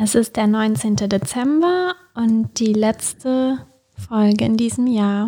Es ist der 19. Dezember und die letzte Folge in diesem Jahr.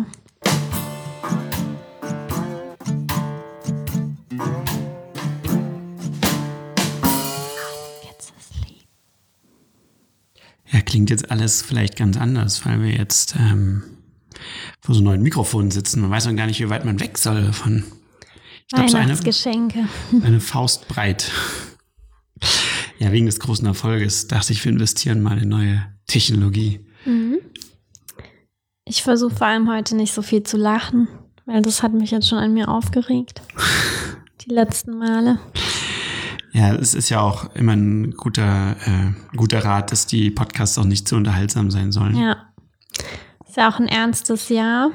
Ja, klingt jetzt alles vielleicht ganz anders, weil wir jetzt vor so neuen Mikrofonen sitzen. Man weiß noch gar nicht, wie weit man weg soll davon. Ich glaube, so eine Faustbreit. Ja, wegen des großen Erfolges dachte ich, wir investieren mal in neue Technologie. Mhm. Ich versuche vor allem heute nicht so viel zu lachen, weil das hat mich jetzt schon an mir aufgeregt. Die letzten Male. Ja, es ist ja auch immer ein guter Rat, dass die Podcasts auch nicht zu unterhaltsam sein sollen. Ja, ist ja auch ein ernstes Jahr.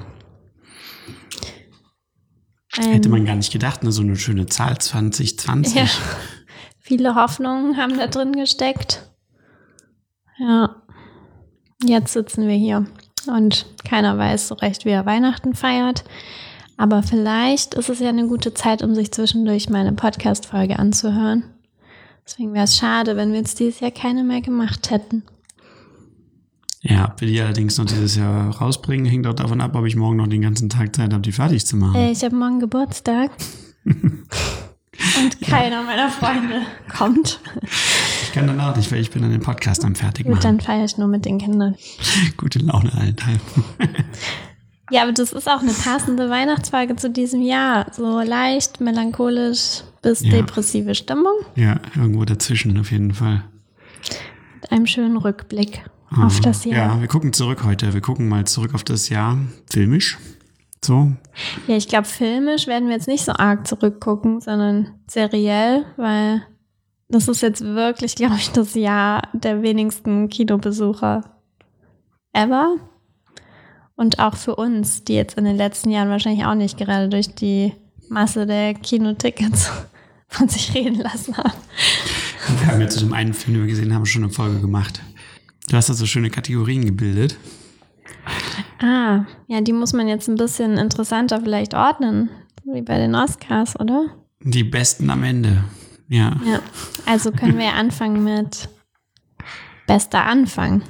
Hätte man gar nicht gedacht, ne? So eine schöne Zahl, 2020. Ja, viele Hoffnungen haben da drin gesteckt. Ja, jetzt sitzen wir hier und keiner weiß so recht, wie er Weihnachten feiert. Aber vielleicht ist es ja eine gute Zeit, um sich zwischendurch mal eine Podcast-Folge anzuhören. Deswegen wäre es schade, wenn wir jetzt dieses Jahr keine mehr gemacht hätten. Ja, ob wir die allerdings noch dieses Jahr rausbringen, hängt auch davon ab, ob ich morgen noch den ganzen Tag Zeit habe, die fertig zu machen. Ich habe morgen Geburtstag. Und keiner meiner Freunde kommt. Ich kann dann auch nicht, weil ich bin an den Podcast am fertig machen. Gut, dann feiere ich nur mit den Kindern. Gute Laune allenthalben. Ja, aber das ist auch eine passende Weihnachtsfolge zu diesem Jahr. So leicht, melancholisch bis depressive Stimmung. Ja, irgendwo dazwischen auf jeden Fall. Mit einem schönen Rückblick auf das Jahr. Ja, wir gucken zurück heute. Wir gucken mal zurück auf das Jahr. Filmisch. So. Ja, ich glaube, filmisch werden wir jetzt nicht so arg zurückgucken, sondern seriell, weil das ist jetzt wirklich, glaube ich, das Jahr der wenigsten Kinobesucher ever. Und auch für uns, die jetzt in den letzten Jahren wahrscheinlich auch nicht gerade durch die Masse der Kinotickets von sich reden lassen haben. Wir haben ja zu dem einen Film, den wir gesehen haben, schon eine Folge gemacht. Du hast da so schöne Kategorien gebildet. Ja, die muss man jetzt ein bisschen interessanter vielleicht ordnen, wie bei den Oscars, oder? Die besten am Ende, ja. Ja, also können wir ja anfangen mit bester Anfang.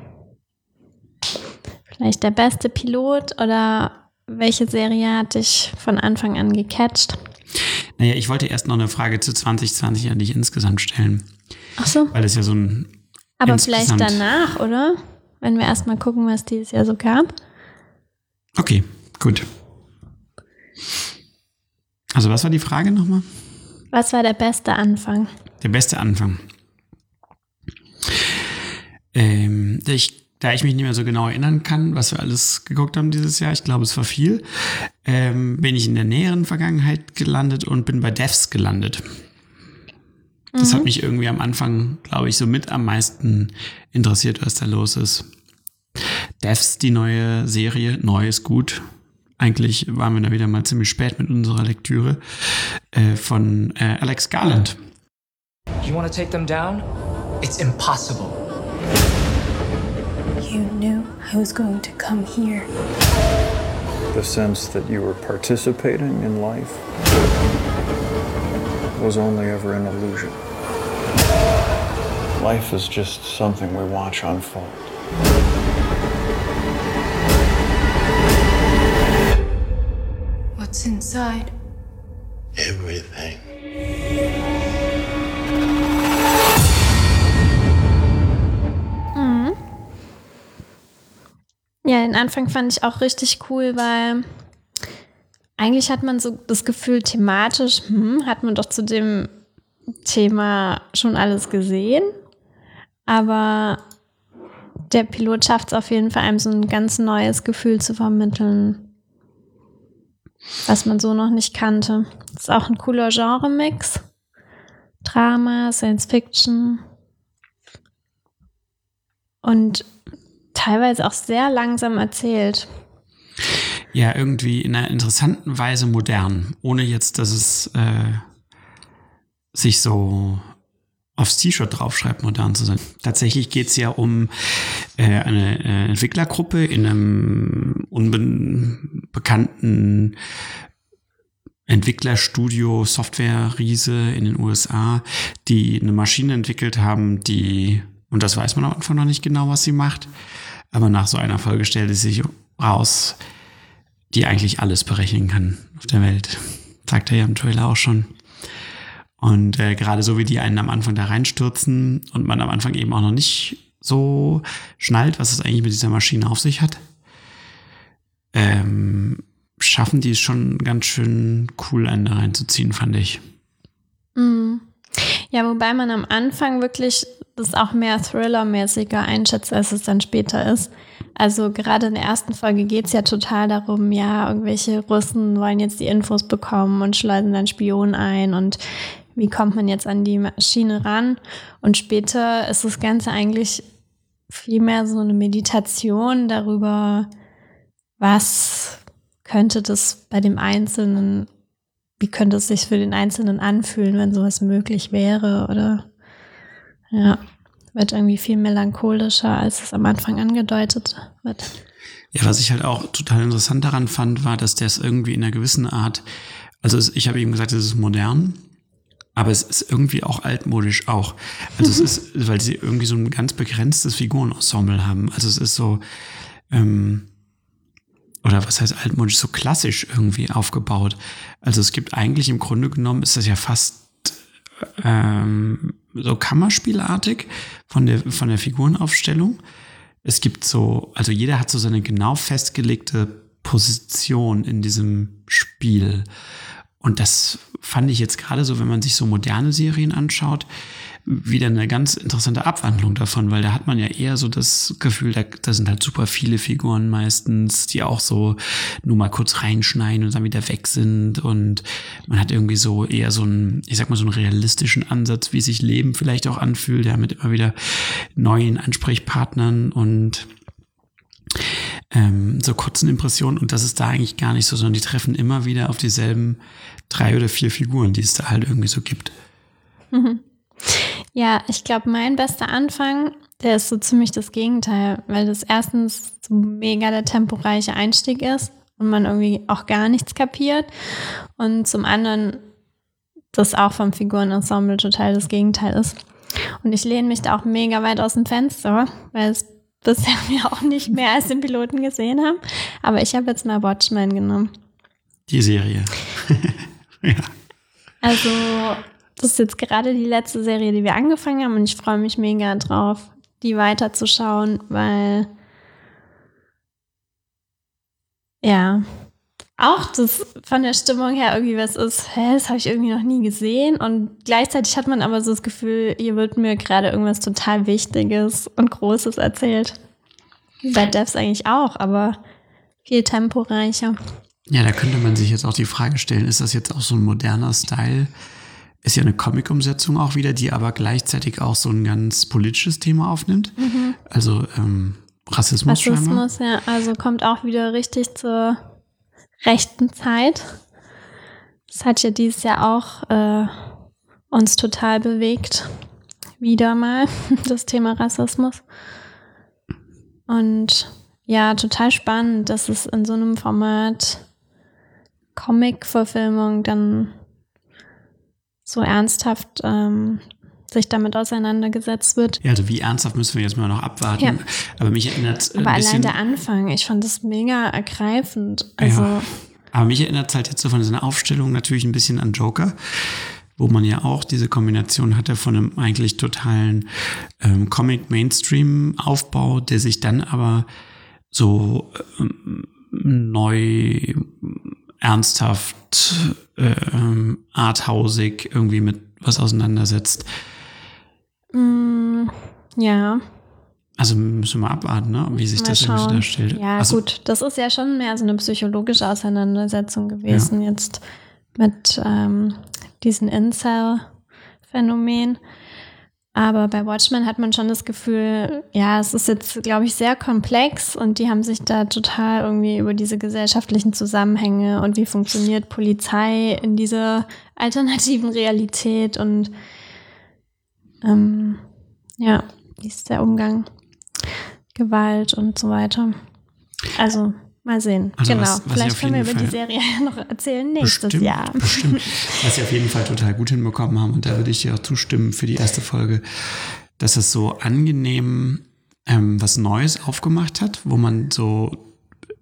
Vielleicht der beste Pilot oder welche Serie hat dich von Anfang an gecatcht? Naja, ich wollte erst noch eine Frage zu 2020 an dich insgesamt stellen. Ach so. Weil es ja so ein Aber vielleicht danach, oder? Wenn wir erstmal gucken, was dieses Jahr so gab. Okay, gut. Also was war die Frage nochmal? Was war der beste Anfang? Der beste Anfang. Da ich mich nicht mehr so genau erinnern kann, was wir alles geguckt haben dieses Jahr, ich glaube, es war viel, bin ich in der näheren Vergangenheit gelandet und bin bei Devs gelandet. Das hat mich irgendwie am Anfang, glaube ich, so mit am meisten interessiert, was da los ist. Devs, die neue Serie, neu ist gut. Eigentlich waren wir da wieder mal ziemlich spät mit unserer Lektüre von Alex Garland. You want to take them down? It's impossible. You knew I was going to come here. The sense that you were participating in life was only ever an illusion. Life is just something we watch unfold. What's inside? Everything. Ja, den Anfang fand ich auch richtig cool, weil eigentlich hat man so das Gefühl, thematisch hat man doch zu dem Thema schon alles gesehen. Aber der Pilot schafft es auf jeden Fall, einem so ein ganz neues Gefühl zu vermitteln, was man so noch nicht kannte. Das ist auch ein cooler Genre-Mix. Drama, Science Fiction und teilweise auch sehr langsam erzählt. Ja, irgendwie in einer interessanten Weise modern, ohne jetzt, dass es sich so aufs T-Shirt draufschreibt, modern zu sein. Tatsächlich geht es ja um eine Entwicklergruppe in einem unbekannten Entwicklerstudio, Software-Riese in den USA, die eine Maschine entwickelt haben, die Und das weiß man am Anfang noch nicht genau, was sie macht. Aber nach so einer Folge stellt es sich raus, die eigentlich alles berechnen kann auf der Welt. Sagt er ja im Trailer auch schon. Und gerade so wie die einen am Anfang da reinstürzen und man am Anfang eben auch noch nicht so schnallt, was es eigentlich mit dieser Maschine auf sich hat, schaffen die es schon ganz schön cool, einen da reinzuziehen, fand ich. Mhm. Ja, wobei man am Anfang wirklich das auch mehr Thriller-mäßiger einschätzt, als es dann später ist. Also gerade in der ersten Folge geht es ja total darum, ja, irgendwelche Russen wollen jetzt die Infos bekommen und schleusen dann Spionen ein und wie kommt man jetzt an die Maschine ran? Und später ist das Ganze eigentlich viel mehr so eine Meditation darüber, was könnte das bei dem Einzelnen, wie könnte es sich für den Einzelnen anfühlen, wenn sowas möglich wäre, oder ja, wird irgendwie viel melancholischer, als es am Anfang angedeutet wird. Ja, was ich halt auch total interessant daran fand, war, dass der es irgendwie in einer gewissen Art, also ich habe eben gesagt, es ist modern, aber es ist irgendwie auch altmodisch auch. Also es ist, weil sie irgendwie so ein ganz begrenztes Figurenensemble haben. Also es ist so, oder was heißt altmodisch, so klassisch irgendwie aufgebaut. Also es gibt eigentlich im Grunde genommen, ist das ja fast so Kammerspielartig von der Figurenaufstellung. Es gibt so, also jeder hat so seine genau festgelegte Position in diesem Spiel. Und das fand ich jetzt gerade so, wenn man sich so moderne Serien anschaut, wieder eine ganz interessante Abwandlung davon, weil da hat man ja eher so das Gefühl, da sind halt super viele Figuren meistens, die auch so nur mal kurz reinschneiden und dann wieder weg sind, und man hat irgendwie so eher so einen, ich sag mal, so einen realistischen Ansatz, wie sich Leben vielleicht auch anfühlt, ja, mit immer wieder neuen Ansprechpartnern und so kurzen Impressionen, und das ist da eigentlich gar nicht so, sondern die treffen immer wieder auf dieselben 3 oder 4 Figuren, die es da halt irgendwie so gibt. Mhm. Ja, ich glaube, mein bester Anfang, der ist so ziemlich das Gegenteil, weil das erstens so mega der temporeiche Einstieg ist und man irgendwie auch gar nichts kapiert, und zum anderen das auch vom Figurenensemble total das Gegenteil ist. Und ich lehne mich da auch mega weit aus dem Fenster, weil es bisher wir auch nicht mehr als den Piloten gesehen haben. Aber ich habe jetzt mal Watchmen genommen. Die Serie. Ja. Also, das ist jetzt gerade die letzte Serie, die wir angefangen haben, und ich freue mich mega drauf, die weiterzuschauen, weil ja, auch das von der Stimmung her irgendwie was ist, das habe ich irgendwie noch nie gesehen, und gleichzeitig hat man aber so das Gefühl, hier wird mir gerade irgendwas total Wichtiges und Großes erzählt. Bei Devs eigentlich auch, aber viel temporeicher. Ja, da könnte man sich jetzt auch die Frage stellen, ist das jetzt auch so ein moderner Style? Ist ja eine Comic-Umsetzung auch wieder, die aber gleichzeitig auch so ein ganz politisches Thema aufnimmt. Mhm. Also Rassismus scheinbar. Rassismus, ja, also kommt auch wieder richtig zur rechten Zeit. Das hat ja dieses Jahr auch uns total bewegt. Wieder mal das Thema Rassismus. Und ja, total spannend, dass es in so einem Format Comic-Verfilmung dann so ernsthaft sich damit auseinandergesetzt wird. Ja, also wie ernsthaft müssen wir jetzt mal noch abwarten. Ja. Aber mich erinnert es aber allein der Anfang, ich fand das mega ergreifend. Also ja, aber mich erinnert es halt jetzt so von seiner Aufstellung natürlich ein bisschen an Joker, wo man ja auch diese Kombination hatte von einem eigentlich totalen Comic-Mainstream-Aufbau, der sich dann aber so neu, ernsthaft, arthausig irgendwie mit was auseinandersetzt. Ja. Also müssen wir abwarten, ne? Wie sich das irgendwie darstellt. Ja, also, gut, das ist ja schon mehr so eine psychologische Auseinandersetzung gewesen, ja, jetzt mit diesem Incel-Phänomen. Aber bei Watchmen hat man schon das Gefühl, ja, es ist jetzt, glaube ich, sehr komplex, und die haben sich da total irgendwie über diese gesellschaftlichen Zusammenhänge und wie funktioniert Polizei in dieser alternativen Realität und ja, wie ist der Umgang, Gewalt und so weiter. Also mal sehen. Also genau. was vielleicht können wir über die Serie noch erzählen nächstes Jahr. Bestimmt. Was sie auf jeden Fall total gut hinbekommen haben. Und da würde ich dir auch zustimmen für die erste Folge. dass es so angenehm was Neues aufgemacht hat, wo man so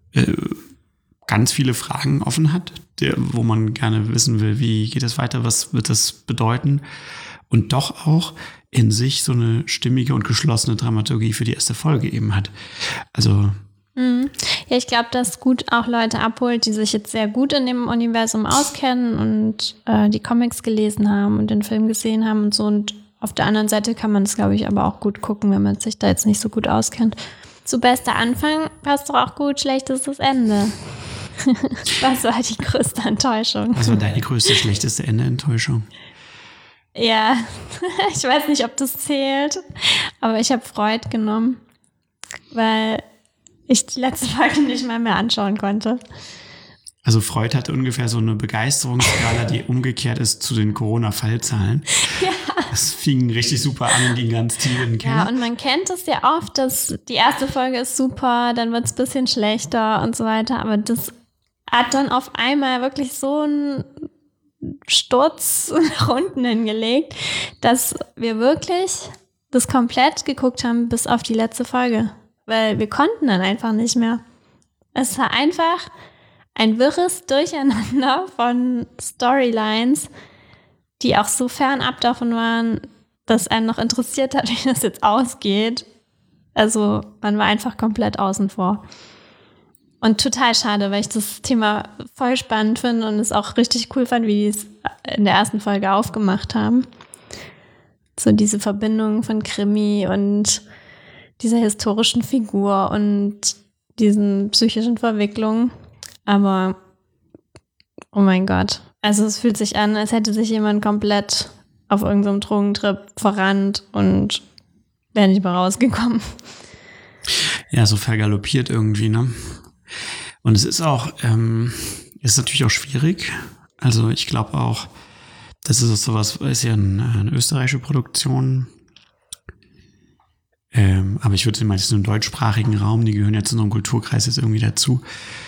ganz viele Fragen offen hat, wo man gerne wissen will, wie geht es weiter, was wird das bedeuten, und doch auch in sich so eine stimmige und geschlossene Dramaturgie für die erste Folge eben hat. Also ja, ich glaube, dass gut auch Leute abholt, die sich jetzt sehr gut in dem Universum auskennen und die Comics gelesen haben und den Film gesehen haben und so. Und auf der anderen Seite kann man es, glaube ich, aber auch gut gucken, wenn man sich da jetzt nicht so gut auskennt. Zu bester Anfang passt doch auch gut, schlechtestes Ende. Was war die größte Enttäuschung? Was war deine größte, schlechteste Ende-Enttäuschung? Ja, ich weiß nicht, ob das zählt, aber ich habe Freud genommen, weil ich die letzte Folge nicht mal mehr anschauen konnte. Also Freud hat ungefähr so eine Begeisterungsskala, die umgekehrt ist zu den Corona-Fallzahlen. Ja. Das fing richtig super an und ging ganz tief in den Keller. Ja, und man kennt es ja oft, dass die erste Folge ist super, dann wird es ein bisschen schlechter und so weiter. Aber das hat dann auf einmal wirklich so einen Sturz nach unten hingelegt, dass wir wirklich das komplett geguckt haben bis auf die letzte Folge. Weil wir konnten dann einfach nicht mehr. Es war einfach ein wirres Durcheinander von Storylines, die auch so fernab davon waren, dass einen noch interessiert hat, wie das jetzt ausgeht. Also man war einfach komplett außen vor. Und total schade, weil ich das Thema voll spannend finde und es auch richtig cool fand, wie die es in der ersten Folge aufgemacht haben. So diese Verbindung von Krimi und dieser historischen Figur und diesen psychischen Verwicklungen. Aber, oh mein Gott. Also es fühlt sich an, als hätte sich jemand komplett auf irgendeinem Drogentrip verrannt und wäre nicht mehr rausgekommen. Ja, so vergaloppiert irgendwie, ne? Und es ist auch, ist natürlich auch schwierig. Also ich glaube auch, das ist sowas, ist ja eine österreichische Produktion. Aber ich würde mal so einen deutschsprachigen Raum, die gehören ja zu unserem Kulturkreis jetzt irgendwie dazu.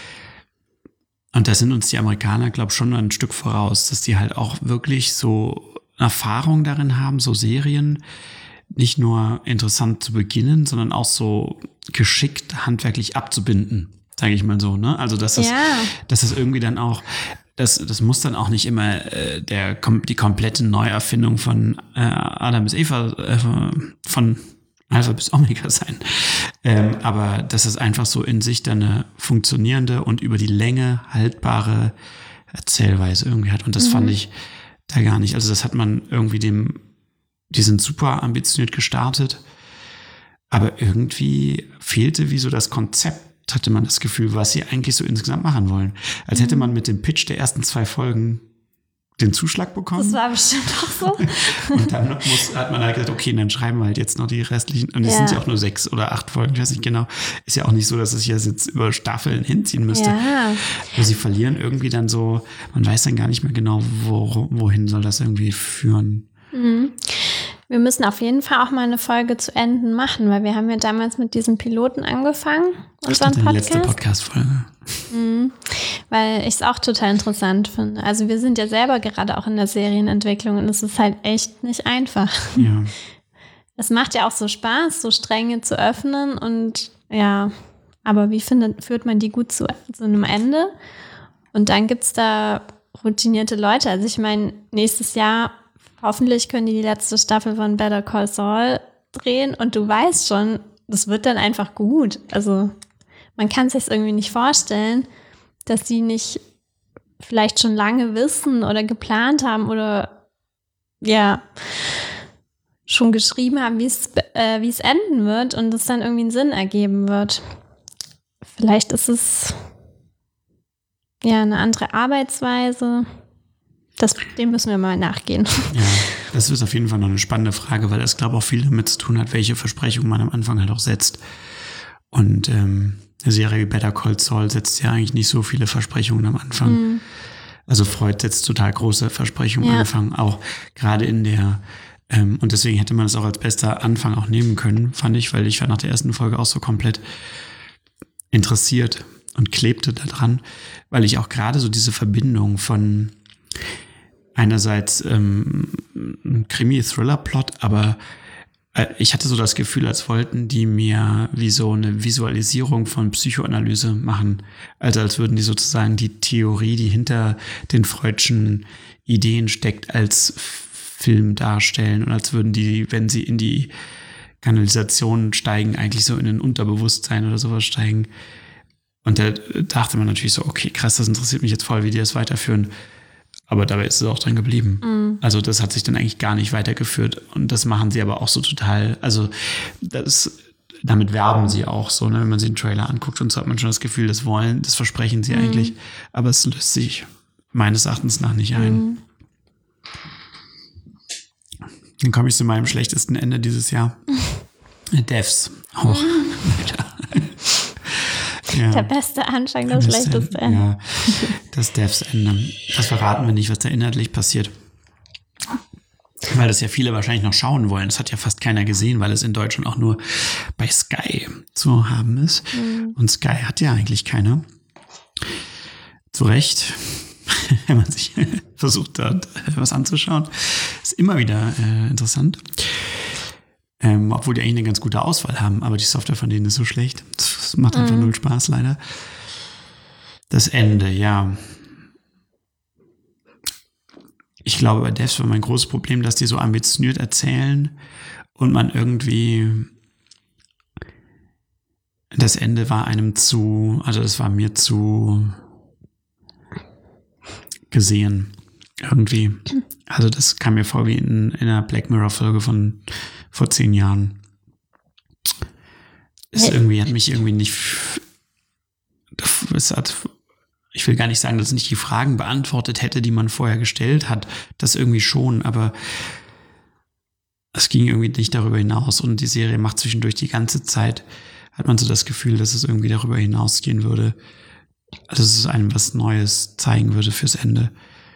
Und da sind uns die Amerikaner, glaube ich, schon ein Stück voraus, dass die halt auch wirklich so Erfahrung darin haben, so Serien nicht nur interessant zu beginnen, sondern auch so geschickt handwerklich abzubinden, sage ich mal so. Ne? Also dass das irgendwie dann auch, das muss dann auch nicht immer die komplette Neuerfindung von Adam bis Eva, von Alpha bis Omega sein. Aber dass es einfach so in sich dann eine funktionierende und über die Länge haltbare Erzählweise irgendwie hat. Und das fand ich da gar nicht. Also das hat man irgendwie die sind super ambitioniert gestartet, aber irgendwie fehlte wie so das Konzept, hatte man das Gefühl, was sie eigentlich so insgesamt machen wollen. Als hätte man mit dem Pitch der ersten 2 Folgen den Zuschlag bekommen. Das war bestimmt auch so. Und dann hat man halt gesagt, okay, dann schreiben wir halt jetzt noch die restlichen. Und es sind ja auch nur 6 oder 8 Folgen, ich weiß nicht genau. Ist ja auch nicht so, dass es jetzt über Staffeln hinziehen müsste. Ja. Aber sie verlieren irgendwie dann so, man weiß dann gar nicht mehr genau, wohin soll das irgendwie führen. Mhm. Wir müssen auf jeden Fall auch mal eine Folge zu Enden machen, weil wir haben ja damals mit diesem Piloten angefangen, unseren Podcast. Die letzte Podcast-Folge. Mhm. Weil ich es auch total interessant finde. Also wir sind ja selber gerade auch in der Serienentwicklung und es ist halt echt nicht einfach. Ja. Es macht ja auch so Spaß, so Stränge zu öffnen und ja, aber wie führt man die gut zu einem Ende? Und dann gibt es da routinierte Leute. Also ich meine, nächstes Jahr hoffentlich können die letzte Staffel von Better Call Saul drehen und du weißt schon, das wird dann einfach gut. Also man kann es sich irgendwie nicht vorstellen, dass die nicht vielleicht schon lange wissen oder geplant haben oder ja schon geschrieben haben, wie es enden wird und es dann irgendwie einen Sinn ergeben wird. Vielleicht ist es ja eine andere Arbeitsweise. Dem müssen wir mal nachgehen. Ja, das ist auf jeden Fall noch eine spannende Frage, weil das, glaube ich, auch viel damit zu tun hat, welche Versprechungen man am Anfang halt auch setzt. Und eine Serie wie Better Call Saul setzt ja eigentlich nicht so viele Versprechungen am Anfang. Mhm. Also Freud setzt total große Versprechungen am Anfang, auch gerade in der und deswegen hätte man es auch als bester Anfang auch nehmen können, fand ich, weil ich war nach der ersten Folge auch so komplett interessiert und klebte daran, weil ich auch gerade so diese Verbindung von einerseits ein Krimi-Thriller-Plot, aber ich hatte so das Gefühl, als wollten die mir wie so eine Visualisierung von Psychoanalyse machen. Also als würden die sozusagen die Theorie, die hinter den Freudschen Ideen steckt, als Film darstellen. Und als würden die, wenn sie in die Kanalisation steigen, eigentlich so in ein Unterbewusstsein oder sowas steigen. Und da dachte man natürlich so, okay, krass, das interessiert mich jetzt voll, wie die das weiterführen. Aber dabei ist es auch dran geblieben. Mhm. Also das hat sich dann eigentlich gar nicht weitergeführt. Und das machen sie aber auch so total, also damit werben sie auch so, ne? Wenn man sich den Trailer anguckt und so hat man schon das Gefühl, das versprechen sie eigentlich. Aber es löst sich meines Erachtens nach nicht ein. Dann komme ich zu meinem schlechtesten Ende dieses Jahr. Devs. Oh. Ja. Der beste Anfang, das schlechteste Ende. Ja, das Devs-Ende. Das verraten wir nicht, was da inhaltlich passiert. Weil das ja viele wahrscheinlich noch schauen wollen. Das hat ja fast keiner gesehen, weil es in Deutschland auch nur bei Sky zu haben ist. Und Sky hat ja eigentlich keine. Zu Recht. Wenn man sich versucht hat, was anzuschauen. Ist immer wieder interessant. Obwohl die eigentlich eine ganz gute Auswahl haben, aber die Software von denen ist so schlecht. Das macht einfach null Spaß, leider. Das Ende, ja. Ich glaube, bei Devs war mein großes Problem, dass die so ambitioniert erzählen und man irgendwie das Ende war einem das war mir zu gesehen. Irgendwie. Also das kam mir vor wie in einer Black Mirror-Folge von vor 10 Jahren. Hat mich irgendwie nicht. Ich will gar nicht sagen, dass es nicht die Fragen beantwortet hätte, die man vorher gestellt hat. Das irgendwie schon, aber es ging irgendwie nicht darüber hinaus. Und die Serie macht zwischendurch die ganze Zeit, hat man so das Gefühl, dass es irgendwie darüber hinausgehen würde. Also dass es einem was Neues zeigen würde fürs Ende.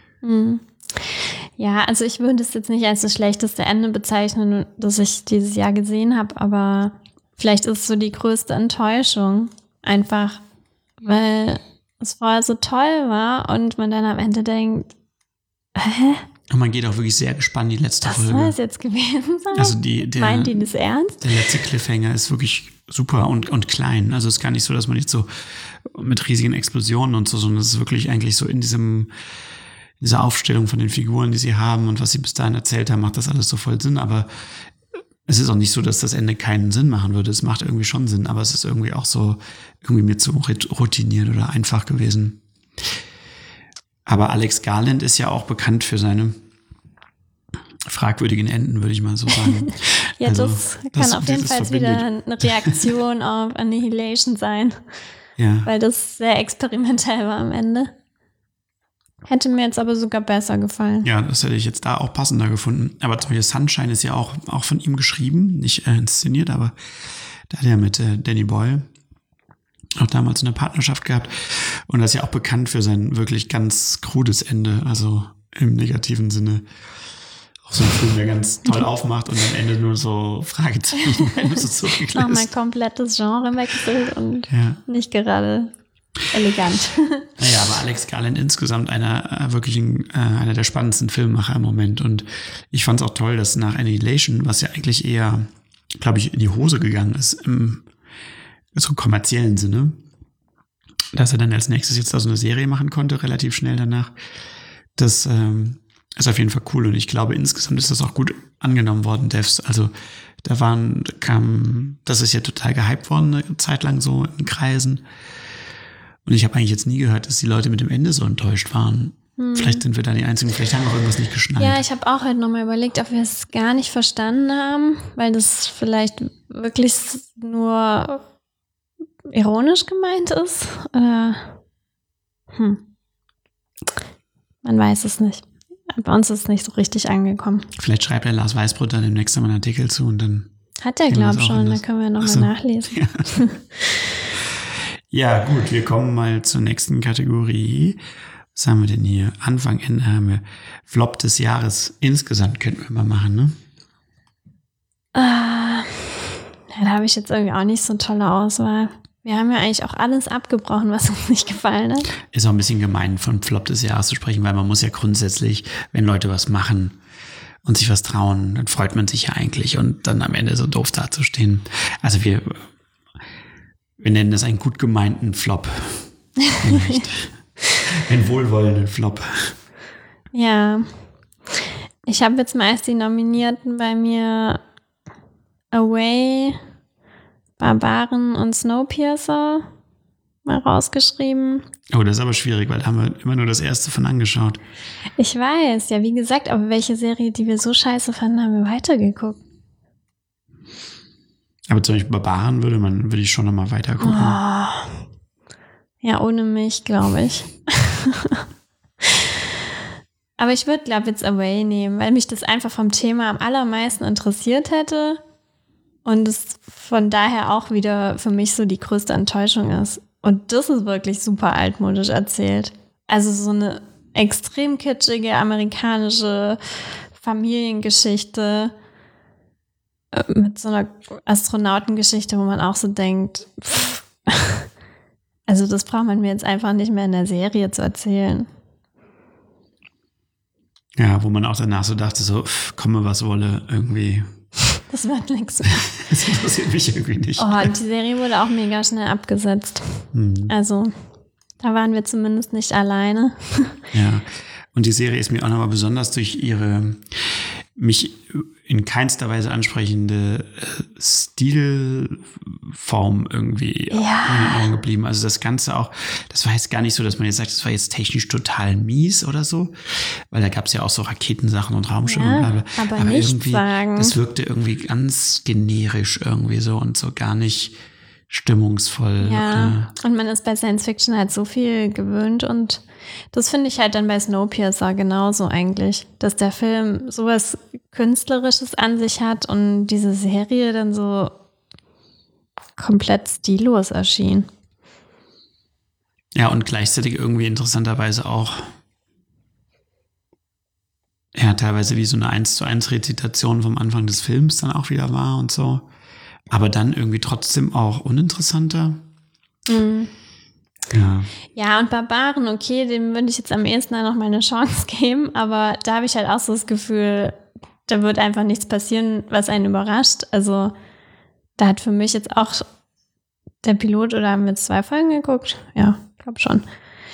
Ja, also ich würde es jetzt nicht als das schlechteste Ende bezeichnen, das ich dieses Jahr gesehen habe, aber vielleicht ist es so die größte Enttäuschung. Einfach, weil es vorher so toll war und man dann am Ende denkt, hä? Und man geht auch wirklich sehr gespannt in die letzte Folge. Was soll es jetzt gewesen sein? Also meint die das ernst? Der letzte Cliffhanger ist wirklich super und klein. Also es ist gar nicht so, dass man nicht so mit riesigen Explosionen und so, sondern es ist wirklich eigentlich so in dieser Aufstellung von den Figuren, die sie haben und was sie bis dahin erzählt haben, macht das alles so voll Sinn. Aber es ist auch nicht so, dass das Ende keinen Sinn machen würde. Es macht irgendwie schon Sinn, aber es ist irgendwie auch so irgendwie mir zu routiniert oder einfach gewesen. Aber Alex Garland ist ja auch bekannt für seine fragwürdigen Enden, würde ich mal so sagen. Ja, also, das kann auf jeden Fall wieder eine Reaktion auf Annihilation sein. Ja. Weil das sehr experimentell war am Ende. Hätte mir jetzt aber sogar besser gefallen. Ja, das hätte ich jetzt da auch passender gefunden. Aber zum Beispiel Sunshine ist ja auch von ihm geschrieben, nicht inszeniert, aber da hat er mit Danny Boyle auch damals eine Partnerschaft gehabt. Und das ist ja auch bekannt für sein wirklich ganz krudes Ende, also im negativen Sinne. Auch so ein Film, der ganz toll aufmacht und am Ende nur so Fragezeichen, wenn du so zurücklässt. Nochmal komplettes Genre wechselt und nicht gerade elegant. Naja, aber Alex Garland insgesamt einer der spannendsten Filmemacher im Moment. Und ich fand es auch toll, dass nach Annihilation, was ja eigentlich eher, glaube ich, in die Hose gegangen ist, im so kommerziellen Sinne, dass er dann als nächstes jetzt da so eine Serie machen konnte, relativ schnell danach. Das ist auf jeden Fall cool. Und ich glaube, insgesamt ist das auch gut angenommen worden, Devs. Also das ist ja total gehypt worden, eine Zeit lang so in Kreisen. Und ich habe eigentlich jetzt nie gehört, dass die Leute mit dem Ende so enttäuscht waren. Vielleicht sind wir da die Einzigen, vielleicht haben wir auch irgendwas nicht geschnallt. Ja, ich habe auch heute nochmal überlegt, ob wir es gar nicht verstanden haben, weil das vielleicht wirklich nur ironisch gemeint ist. Oder man weiß es nicht. Bei uns ist es nicht so richtig angekommen. Vielleicht schreibt der Lars Weißbrot dann demnächst mal einen Artikel zu und dann hat er, glaube ich, schon. Da können wir nochmal nachlesen. Ja. Ja, gut, wir kommen mal zur nächsten Kategorie. Was haben wir denn hier? Anfang, Ende haben wir Flop des Jahres. Insgesamt könnten wir mal machen, ne? Da habe ich jetzt irgendwie auch nicht so eine tolle Auswahl. Wir haben ja eigentlich auch alles abgebrochen, was uns nicht gefallen hat. Ist auch ein bisschen gemein, von Flop des Jahres zu sprechen, weil man muss ja grundsätzlich, wenn Leute was machen und sich was trauen, dann freut man sich ja eigentlich und dann am Ende so doof dazustehen. Also wir nennen das einen gut gemeinten Flop. Einen wohlwollenden Flop. Ja. Ich habe jetzt meist die Nominierten bei mir Away, Barbaren und Snowpiercer mal rausgeschrieben. Oh, das ist aber schwierig, weil da haben wir immer nur das erste von angeschaut. Ich weiß, ja, wie gesagt, aber welche Serie, die wir so scheiße fanden, haben wir weitergeguckt. Aber zum Beispiel Barbaren würde ich schon nochmal weiter gucken. Oh. Ja, ohne mich, glaube ich. Aber ich würde, glaube ich, jetzt Away nehmen, weil mich das einfach vom Thema am allermeisten interessiert hätte und es von daher auch wieder für mich so die größte Enttäuschung ist. Und das ist wirklich super altmodisch erzählt. Also so eine extrem kitschige amerikanische Familiengeschichte mit so einer Astronautengeschichte, wo man auch so denkt, also das braucht man mir jetzt einfach nicht mehr in der Serie zu erzählen. Ja, wo man auch danach so dachte, so, komme was wolle, irgendwie. Das wird nichts mehr. Das interessiert mich irgendwie nicht. Oh, die Serie wurde auch mega schnell abgesetzt. Also, da waren wir zumindest nicht alleine. Ja, und die Serie ist mir auch nochmal besonders durch ihre mich in keinster Weise ansprechende Stilform irgendwie in den Augen geblieben. Also das Ganze auch, das war jetzt gar nicht so, dass man jetzt sagt, das war jetzt technisch total mies oder so, weil da gab es ja auch so Raketensachen und Raumschiffe und bla, aber nicht irgendwie, sagen. das wirkte irgendwie ganz generisch irgendwie so und so gar nicht stimmungsvoll. Ja, und man ist bei Science Fiction halt so viel gewöhnt und das finde ich halt dann bei Snowpiercer genauso eigentlich, dass der Film sowas Künstlerisches an sich hat und diese Serie dann so komplett stillos erschien. Ja, und gleichzeitig irgendwie interessanterweise auch ja, teilweise wie so eine 1:1 Rezitation vom Anfang des Films dann auch wieder war und so. Aber dann irgendwie trotzdem auch uninteressanter. Mhm. Ja. Ja, und Barbaren, okay, dem würde ich jetzt am ehesten noch mal eine Chance geben, aber da habe ich halt auch so das Gefühl, da wird einfach nichts passieren, was einen überrascht. Also da hat für mich jetzt auch der Pilot, oder haben wir jetzt 2 Folgen geguckt? Ja, ich glaube schon.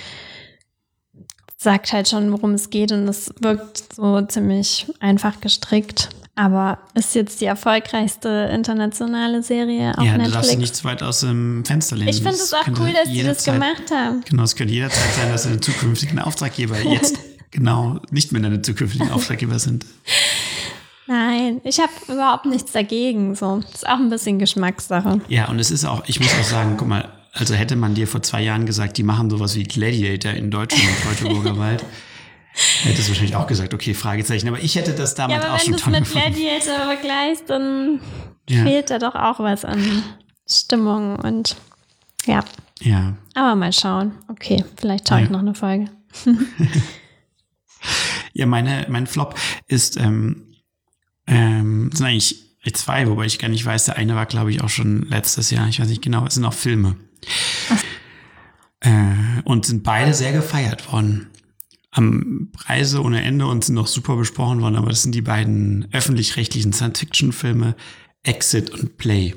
Sagt halt schon, worum es geht und es wirkt so ziemlich einfach gestrickt. Aber ist jetzt die erfolgreichste internationale Serie auf Ja, Netflix. du darfst dich nicht zu weit aus dem Fenster lehnen. Ich finde es auch cool, dass die das gemacht haben. Genau, es könnte jederzeit sein, dass deine zukünftigen Auftraggeber jetzt genau nicht mehr deine zukünftigen Auftraggeber sind. Nein, ich habe überhaupt nichts dagegen. So, das ist auch ein bisschen Geschmackssache. Ja, und es ist auch, ich muss auch sagen, guck mal, also hätte man dir vor 2 Jahren gesagt, die machen sowas wie Gladiator in Deutschland im Teutoburger Wald, hättest du wahrscheinlich auch gesagt, okay, Fragezeichen. Aber ich hätte das damals auch schon toll gefunden. Wenn du es mit Gladiator vergleichst, dann fehlt da doch auch was an Stimmung und ja. Ja. Aber mal schauen. Okay, vielleicht schaue ich noch eine Folge. Ja, mein Flop ist, sind eigentlich 2, wobei ich gar nicht weiß, der eine war, glaube ich, auch schon letztes Jahr. Ich weiß nicht genau, es sind auch Filme. Und sind beide sehr gefeiert worden. Am Preise ohne Ende und sind noch super besprochen worden, aber das sind die beiden öffentlich-rechtlichen Science-Fiction-Filme Exit und Play.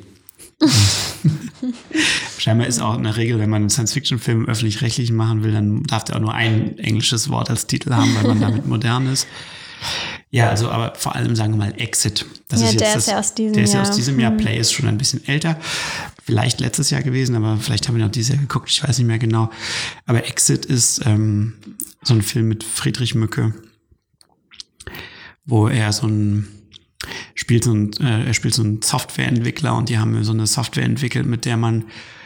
Scheinbar ist auch eine Regel, wenn man einen Science-Fiction-Film öffentlich-rechtlichen machen will, dann darf der auch nur ein englisches Wort als Titel haben, weil man damit modern ist. Ja, also aber vor allem sagen wir mal Exit. Das Ja, ist jetzt der ist ja aus diesem Jahr. Der ist ja aus diesem Jahr. Play ist schon ein bisschen älter. Vielleicht letztes Jahr gewesen, aber vielleicht haben wir noch dieses Jahr geguckt. Ich weiß nicht mehr genau. Aber Exit ist so ein Film mit Friedrich Mücke, wo er spielt so einen Softwareentwickler und die haben so eine Software entwickelt, mit der man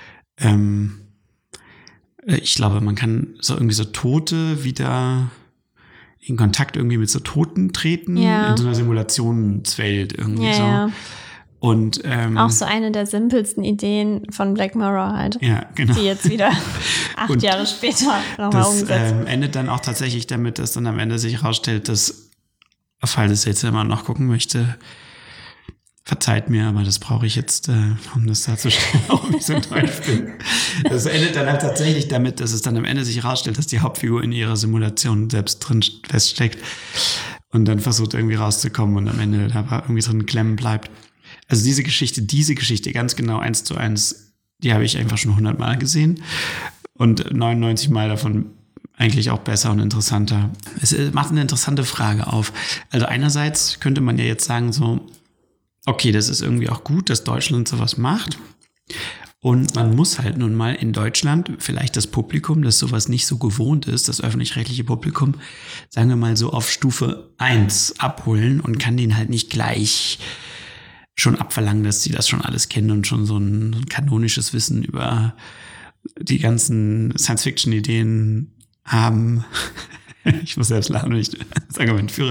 ich glaube, man kann so irgendwie so Tote wieder in Kontakt irgendwie mit so Toten treten in so einer Simulationswelt irgendwie so. Ja. Und auch so eine der simpelsten Ideen von Black Mirror halt. Ja, genau. Die jetzt wieder 8 Jahre später nochmal umgesetzt. Das endet dann auch tatsächlich damit, dass dann am Ende sich herausstellt, dass, falls es jetzt immer noch gucken möchte, verzeiht mir, aber das brauche ich jetzt, um das darzustellen, auch wie so ein Teufel. Das endet dann halt tatsächlich damit, dass es dann am Ende sich herausstellt, dass die Hauptfigur in ihrer Simulation selbst drin feststeckt. und dann versucht irgendwie rauszukommen und am Ende da irgendwie drin klemmen bleibt. Also diese Geschichte ganz genau 1:1, die habe ich einfach schon 100 Mal gesehen und 99 Mal davon eigentlich auch besser und interessanter. Es macht eine interessante Frage auf. Also einerseits könnte man ja jetzt sagen so, okay, das ist irgendwie auch gut, dass Deutschland sowas macht. Und man muss halt nun mal in Deutschland vielleicht das Publikum, das sowas nicht so gewohnt ist, das öffentlich-rechtliche Publikum, sagen wir mal so auf Stufe 1 abholen und kann denen halt nicht gleich schon abverlangen, dass sie das schon alles kennen und schon so ein kanonisches Wissen über die ganzen Science-Fiction-Ideen haben. Ich muss selbst lachen, wenn ich das Argument führe.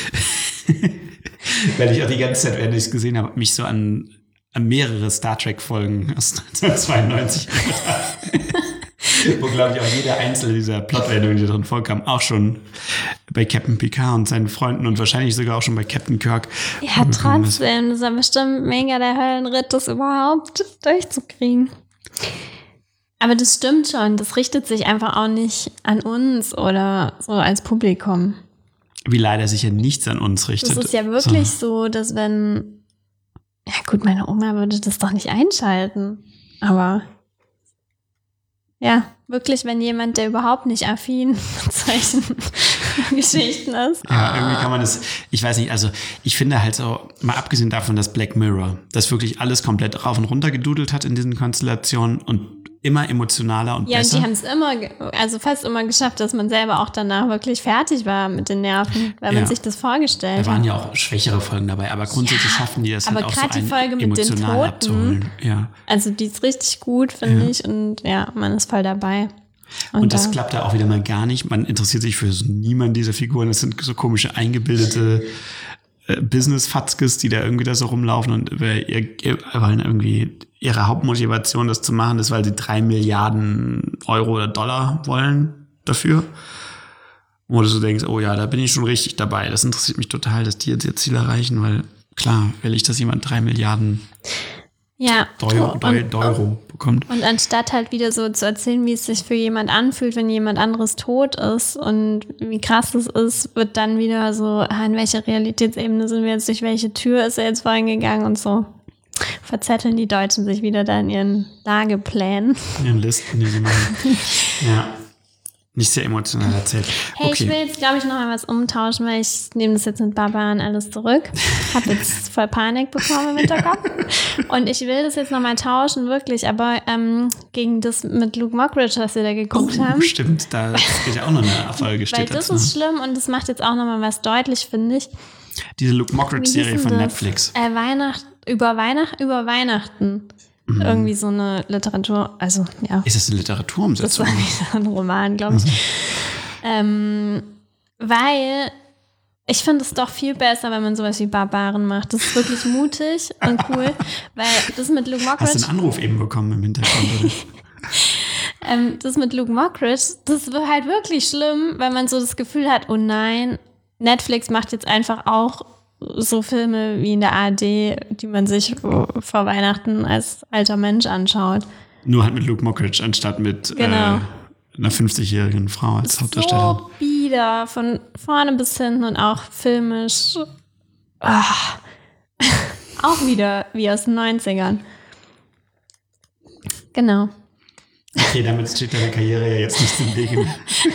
Weil ich auch die ganze Zeit, während ich es gesehen habe, mich so an mehrere Star Trek-Folgen aus 1992 wo, glaube ich, auch jeder einzelne dieser Plotwendungen, die drin vorkam, auch schon bei Captain Picard und seinen Freunden und wahrscheinlich sogar auch schon bei Captain Kirk. Ja, trotzdem, das ist bestimmt mega der Höllenritt, das überhaupt durchzukriegen. Aber das stimmt schon, das richtet sich einfach auch nicht an uns oder so als Publikum. Wie leider sich ja nichts an uns richtet. Das ist ja wirklich so, dass wenn ja gut, meine Oma würde das doch nicht einschalten. Aber ja, wirklich, wenn jemand, der überhaupt nicht affin mit solchen Geschichten ist. Ja, irgendwie kann man das, ich weiß nicht, also ich finde halt so, mal abgesehen davon, dass Black Mirror das wirklich alles komplett rauf und runter gedudelt hat in diesen Konstellationen und immer emotionaler und besser. Ja, und die haben es also fast immer geschafft, dass man selber auch danach wirklich fertig war mit den Nerven, weil man sich das vorgestellt hat. Da waren ja auch schwächere Folgen dabei, aber grundsätzlich schaffen die das halt auch so die Folge mit den Toten, abzuholen. Ja. Also die ist richtig gut, finde ich, und ja, man ist voll dabei. Und das klappt da auch wieder mal gar nicht. Man interessiert sich für niemand dieser Figuren. Das sind so komische, eingebildete Business-Fatzkes, die da irgendwie da so rumlaufen und wollen irgendwie ihre Hauptmotivation, das zu machen, ist, weil sie 3 Milliarden Euro oder Dollar wollen dafür. Wo du so denkst, oh ja, da bin ich schon richtig dabei. Das interessiert mich total, dass die jetzt ihr Ziel erreichen, weil klar, will ich, dass jemand 3 Milliarden Euro bekommt. Und anstatt halt wieder so zu erzählen, wie es sich für jemand anfühlt, wenn jemand anderes tot ist und wie krass das ist, wird dann wieder so, in welcher Realitätsebene sind wir jetzt, durch welche Tür ist er jetzt vorhin gegangen und so. Verzetteln die Deutschen sich wieder da in ihren Lageplänen. In ihren Listen, die sie machen. Ja. Nicht sehr emotional erzählt. Hey, okay. Ich will jetzt, glaube ich, noch mal was umtauschen, weil ich nehme das jetzt mit Barbaren alles zurück. Habe jetzt voll Panik bekommen im Hinterkopf. Und ich will das jetzt noch mal tauschen, wirklich. Aber gegen das mit Luke Mockridge, was wir da geguckt haben. Stimmt, da geht ja auch noch eine Folge. Weil das ist schlimm und das macht jetzt auch noch mal was deutlich, finde ich. Diese Luke Mockridge-Serie von Netflix. Über Weihnachten. Irgendwie so eine Literatur, also ja. Ist das eine Literaturumsetzung? Das war nicht so ein Roman, glaube ich. Weil ich finde es doch viel besser, wenn man sowas wie Barbaren macht. Das ist wirklich mutig und cool, weil das mit Luke Mockridge... Hast du einen Anruf eben bekommen im Hintergrund, oder? Das mit Luke Mockridge, das wird halt wirklich schlimm, weil man so das Gefühl hat, oh nein, Netflix macht jetzt einfach auch so Filme wie in der ARD, die man sich vor Weihnachten als alter Mensch anschaut. Nur halt mit Luke Mockridge anstatt mit einer 50-jährigen Frau als Hauptdarstellerin. So bieder, von vorne bis hinten und auch filmisch. Auch wieder wie aus den 90ern. Genau. Okay, damit steht deine Karriere ja jetzt nicht im Wege.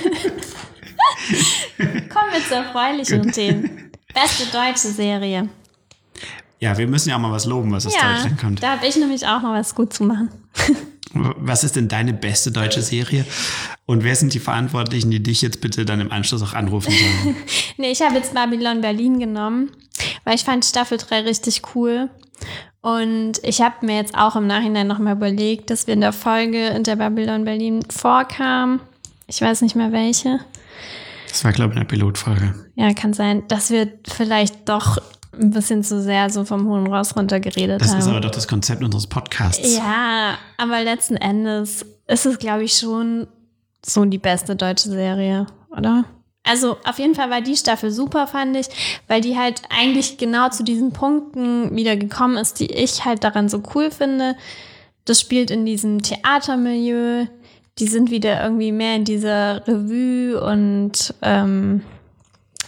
Kommen wir zu erfreulichen Themen. Beste deutsche Serie. Ja, wir müssen ja auch mal was loben, was aus Deutschland kommt. Da habe ich nämlich auch noch was gut zu machen. Was ist denn deine beste deutsche Serie? Und wer sind die Verantwortlichen, die dich jetzt bitte dann im Anschluss auch anrufen sollen? Nee, ich habe jetzt Babylon Berlin genommen, weil ich fand Staffel 3 richtig cool. Und ich habe mir jetzt auch im Nachhinein nochmal überlegt, dass wir in der Folge, in der Babylon Berlin vorkam, ich weiß nicht mehr welche. Das war, glaube ich, eine Pilotfolge. Ja, kann sein, dass wir vielleicht doch ein bisschen zu sehr so vom hohen Ross runtergeredet haben. Das ist aber doch das Konzept unseres Podcasts. Ja, aber letzten Endes ist es, glaube ich, schon so die beste deutsche Serie, oder? Also auf jeden Fall war die Staffel super, fand ich, weil die halt eigentlich genau zu diesen Punkten wieder gekommen ist, die ich halt daran so cool finde. Das spielt in diesem Theatermilieu. Die sind wieder irgendwie mehr in dieser Revue- und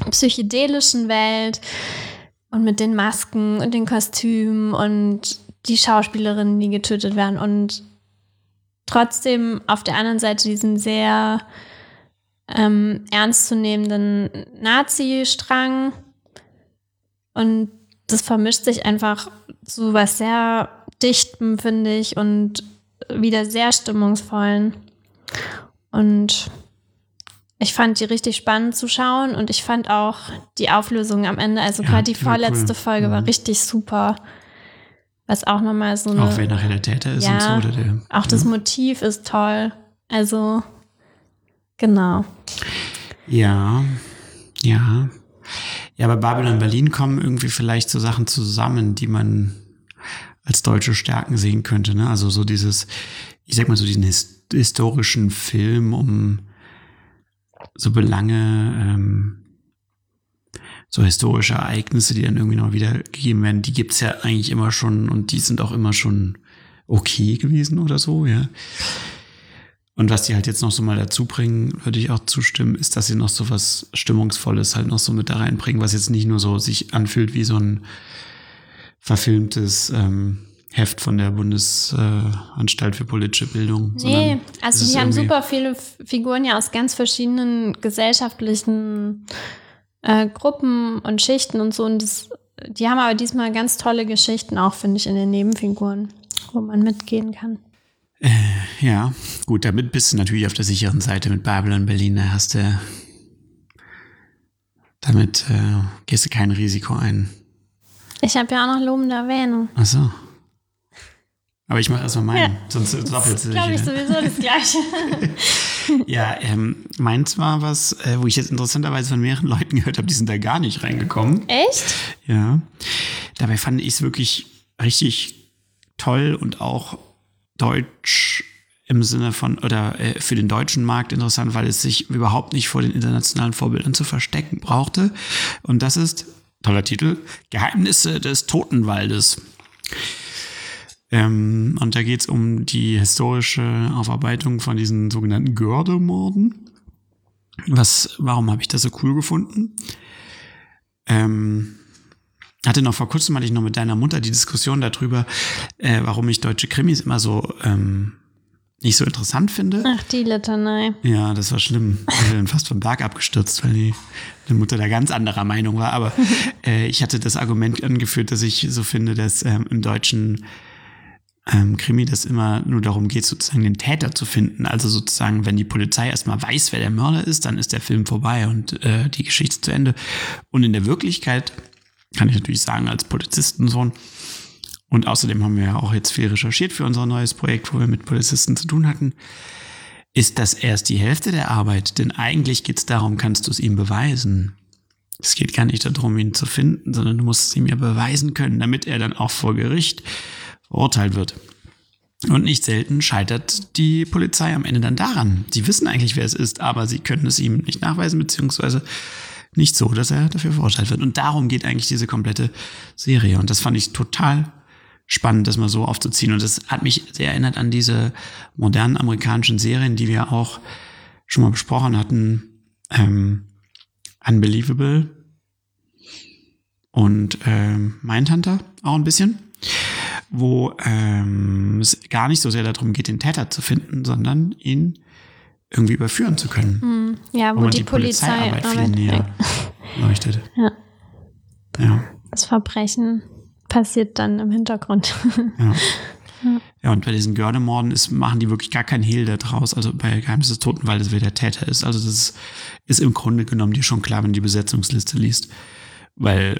psychedelischen Welt und mit den Masken und den Kostümen und die Schauspielerinnen, die getötet werden und trotzdem auf der anderen Seite diesen sehr ernstzunehmenden Nazi-Strang und das vermischt sich einfach zu was sehr Dichtem, finde ich, und wieder sehr stimmungsvollen. Und ich fand die richtig spannend zu schauen und ich fand auch die Auflösung am Ende, also gerade die vorletzte Folge war richtig super. Was auch nochmal so eine... Auch wer nachher der Täter ist und so. Oder der, auch das Motiv ist toll. Also, genau. Ja. Ja, bei Babylon Berlin kommen irgendwie vielleicht so Sachen zusammen, die man als deutsche Stärken sehen könnte. Ne? Also so dieses, ich sag mal so diesen historischen Film um so Belange, so historische Ereignisse, die dann irgendwie noch wiedergegeben werden, die gibt's ja eigentlich immer schon und die sind auch immer schon okay gewesen oder so, ja. Und was die halt jetzt noch so mal dazu bringen, würde ich auch zustimmen, ist, dass sie noch so was Stimmungsvolles halt noch so mit da reinbringen, was jetzt nicht nur so sich anfühlt wie so ein verfilmtes Heft von der Bundesanstalt für politische Bildung. Nee, also die haben super viele Figuren ja aus ganz verschiedenen gesellschaftlichen Gruppen und Schichten und so. Und die haben aber diesmal ganz tolle Geschichten auch, finde ich, in den Nebenfiguren, wo man mitgehen kann. Ja, gut, damit bist du natürlich auf der sicheren Seite mit Babylon Berlin. Da hast du, damit gehst du kein Risiko ein. Ich habe ja auch noch lobende Erwähnung. Ach so. Aber ich mache erstmal meinen, sonst doppelt sich. Glaube ich sowieso das Gleiche. Ja, meins war was, wo ich jetzt interessanterweise von mehreren Leuten gehört habe, die sind da gar nicht reingekommen. Echt? Ja. Dabei fand ich es wirklich richtig toll und auch deutsch im Sinne von, oder für den deutschen Markt interessant, weil es sich überhaupt nicht vor den internationalen Vorbildern zu verstecken brauchte. Und das ist, toller Titel, Geheimnisse des Totenwaldes. Und da geht es um die historische Aufarbeitung von diesen sogenannten Göhrde-Morden. Warum habe ich das so cool gefunden? Hatte ich noch mit deiner Mutter die Diskussion darüber, warum ich deutsche Krimis immer so nicht so interessant finde. Ach, die Litanei. Ja, das war schlimm. Ich bin fast vom Berg abgestürzt, weil die Mutter da ganz anderer Meinung war. Aber ich hatte das Argument angeführt, dass ich so finde, dass im deutschen Krimi das immer nur darum geht, sozusagen den Täter zu finden. Also sozusagen, wenn die Polizei erstmal weiß, wer der Mörder ist, dann ist der Film vorbei und die Geschichte zu Ende. Und in der Wirklichkeit kann ich natürlich sagen, als Polizistensohn. Und außerdem haben wir ja auch jetzt viel recherchiert für unser neues Projekt, wo wir mit Polizisten zu tun hatten, ist das erst die Hälfte der Arbeit. Denn eigentlich geht es darum, kannst du es ihm beweisen. Es geht gar nicht darum, ihn zu finden, sondern du musst es ihm ja beweisen können, damit er dann auch vor Gericht verurteilt wird. Und nicht selten scheitert die Polizei am Ende dann daran. Sie wissen eigentlich, wer es ist, aber sie können es ihm nicht nachweisen, beziehungsweise nicht so, dass er dafür verurteilt wird. Und darum geht eigentlich diese komplette Serie. Und das fand ich total spannend, das mal so aufzuziehen. Und das hat mich sehr erinnert an diese modernen amerikanischen Serien, die wir auch schon mal besprochen hatten. Unbelievable und Mindhunter auch ein bisschen. Wo es gar nicht so sehr darum geht, den Täter zu finden, sondern ihn irgendwie überführen zu können. Ja, wo die Polizeiarbeit viel näher leuchtet. Ja. Das Verbrechen passiert dann im Hintergrund. Ja, und bei diesen Göhrde-Morden machen die wirklich gar kein Hehl da draus. Also bei Geheimnis des Totenwaldes, wer der Täter ist. Also das ist im Grunde genommen dir schon klar, wenn du die Besetzungsliste liest. Weil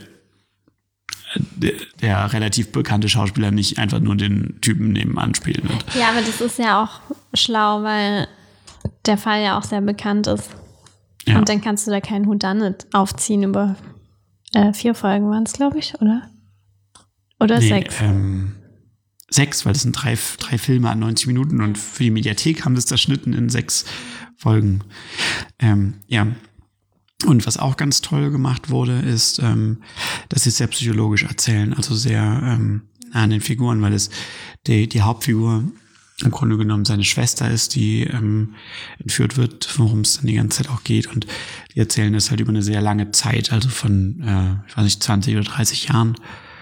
der relativ bekannte Schauspieler nicht einfach nur den Typen nebenan spielen wird. Ja, aber das ist ja auch schlau, weil der Fall ja auch sehr bekannt ist. Ja. Und dann kannst du da keinen Whodunit aufziehen über 4 Folgen waren es, glaube ich, oder? Oder 6? 6, weil das sind 3 Filme an 90 Minuten und für die Mediathek haben das zerschnitten in 6 Folgen. Ja. Und was auch ganz toll gemacht wurde, ist, dass sie es sehr psychologisch erzählen, also sehr nah an den Figuren, weil die Hauptfigur im Grunde genommen seine Schwester ist, die entführt wird, worum es dann die ganze Zeit auch geht. Und die erzählen das halt über eine sehr lange Zeit, also von, 20 oder 30 Jahren,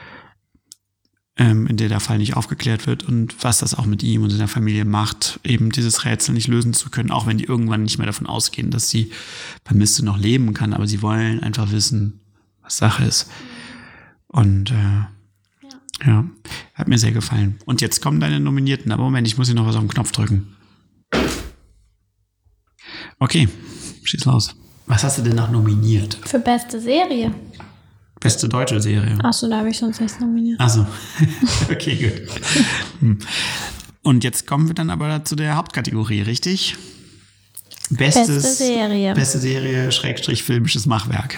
in der der Fall nicht aufgeklärt wird und was das auch mit ihm und seiner Familie macht, eben dieses Rätsel nicht lösen zu können, auch wenn die irgendwann nicht mehr davon ausgehen, dass sie bei Misty noch leben kann, aber sie wollen einfach wissen, was Sache ist. Und ja, hat mir sehr gefallen. Und jetzt kommen deine Nominierten, aber Moment, ich muss hier noch was auf den Knopf drücken. Okay, schieß los. Was hast du denn noch nominiert? Für beste Serie. Beste deutsche Serie. Achso, da habe ich sonst nichts nominiert. Achso, okay, gut. Und jetzt kommen wir dann aber zu der Hauptkategorie, richtig? Beste Serie. Beste Serie, / filmisches Machwerk.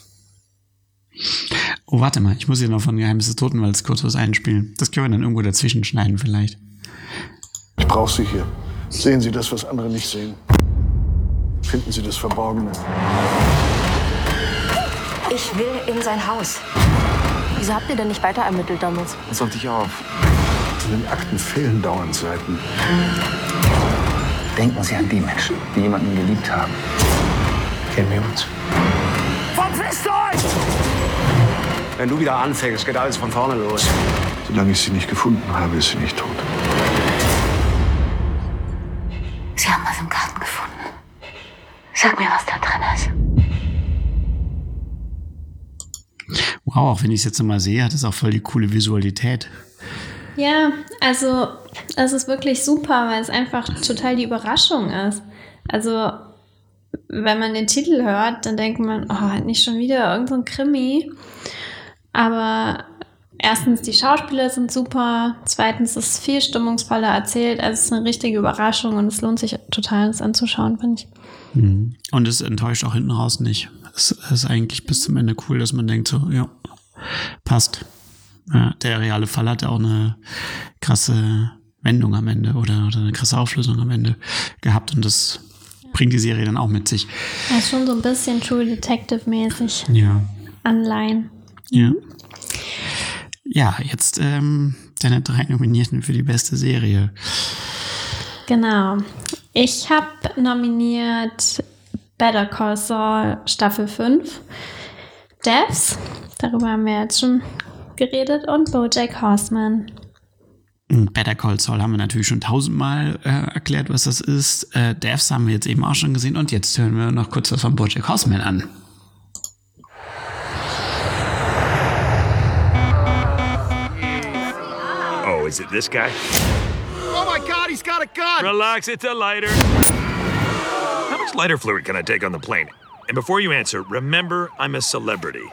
Oh, warte mal, ich muss hier noch von Geheimnis des Totenwalds kurz was einspielen. Das können wir dann irgendwo dazwischen schneiden vielleicht. Ich brauche Sie hier. Sehen Sie das, was andere nicht sehen. Finden Sie das Verborgene. Ich will in sein Haus. Wieso habt ihr denn nicht weiter ermittelt damals? Pass auf dich auf. In den Akten fehlen dauernd Seiten. Denken Sie an die Menschen, die jemanden geliebt haben. Kennen wir uns? Verpisst euch! Wenn du wieder anfängst, geht alles von vorne los. Solange ich sie nicht gefunden habe, ist sie nicht tot. Sie haben was im Garten gefunden. Sag mir, was da drin ist. Wow, auch wenn ich es jetzt nochmal sehe, hat es auch voll die coole Visualität. Ja, also es ist wirklich super, weil es einfach total die Überraschung ist. Also wenn man den Titel hört, dann denkt man, oh, nicht schon wieder irgend so ein Krimi. Aber erstens, die Schauspieler sind super. Zweitens, ist es viel stimmungsvoller erzählt. Also es ist eine richtige Überraschung und es lohnt sich total, das anzuschauen, finde ich. Und es enttäuscht auch hinten raus nicht. Es ist eigentlich bis zum Ende cool, dass man denkt so, ja, passt. Ja, der reale Fall hatte auch eine krasse Wendung am Ende oder eine krasse Auflösung am Ende gehabt und das bringt die Serie dann auch mit sich. Ja, ist schon so ein bisschen True Detective-mäßig. Ja. Anleihen. Ja. Ja, jetzt deine 3 Nominierten für die beste Serie. Genau. Ich habe nominiert Better Call Saul Staffel 5, Devs, darüber haben wir jetzt schon geredet, und BoJack Horseman. Better Call Saul haben wir natürlich schon 1000-mal erklärt, was das ist. Devs haben wir jetzt eben auch schon gesehen und jetzt hören wir noch kurz was von BoJack Horseman an. Oh, is it this guy? Oh my God, he's got a gun! Relax, it's a lighter. How much lighter fluid can I take on the plane? And before you answer, remember, I'm a celebrity.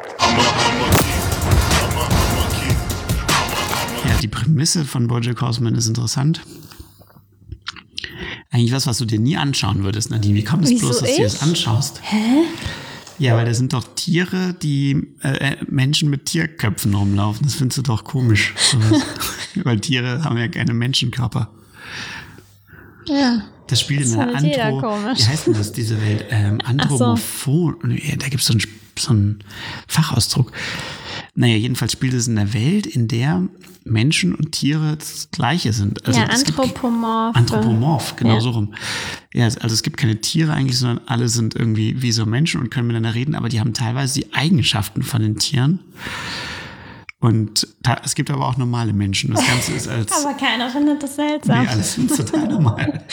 Ja, die Prämisse von BoJack Horseman ist interessant. Eigentlich was du dir nie anschauen würdest, Nadine. Wie kommt es bloß, dass du dir das anschaust? Hä? Ja, weil da sind doch Tiere, die Menschen mit Tierköpfen rumlaufen. Das findest du doch komisch. Weil Tiere haben ja keine Menschenkörper. Ja. Das spielt in einer wie heißt denn das, diese Welt? Anthropomorphon. So. Ja, da gibt es so einen Fachausdruck. Naja, jedenfalls spielt es in einer Welt, in der Menschen und Tiere das Gleiche sind. Also ja, anthropomorph. Anthropomorph, genau, ja. So rum. Ja, also es gibt keine Tiere eigentlich, sondern alle sind irgendwie wie so Menschen und können miteinander reden, aber die haben teilweise die Eigenschaften von den Tieren. Und es gibt aber auch normale Menschen. Das Ganze ist als... aber keiner findet das seltsam. Nee, alles ist total normal.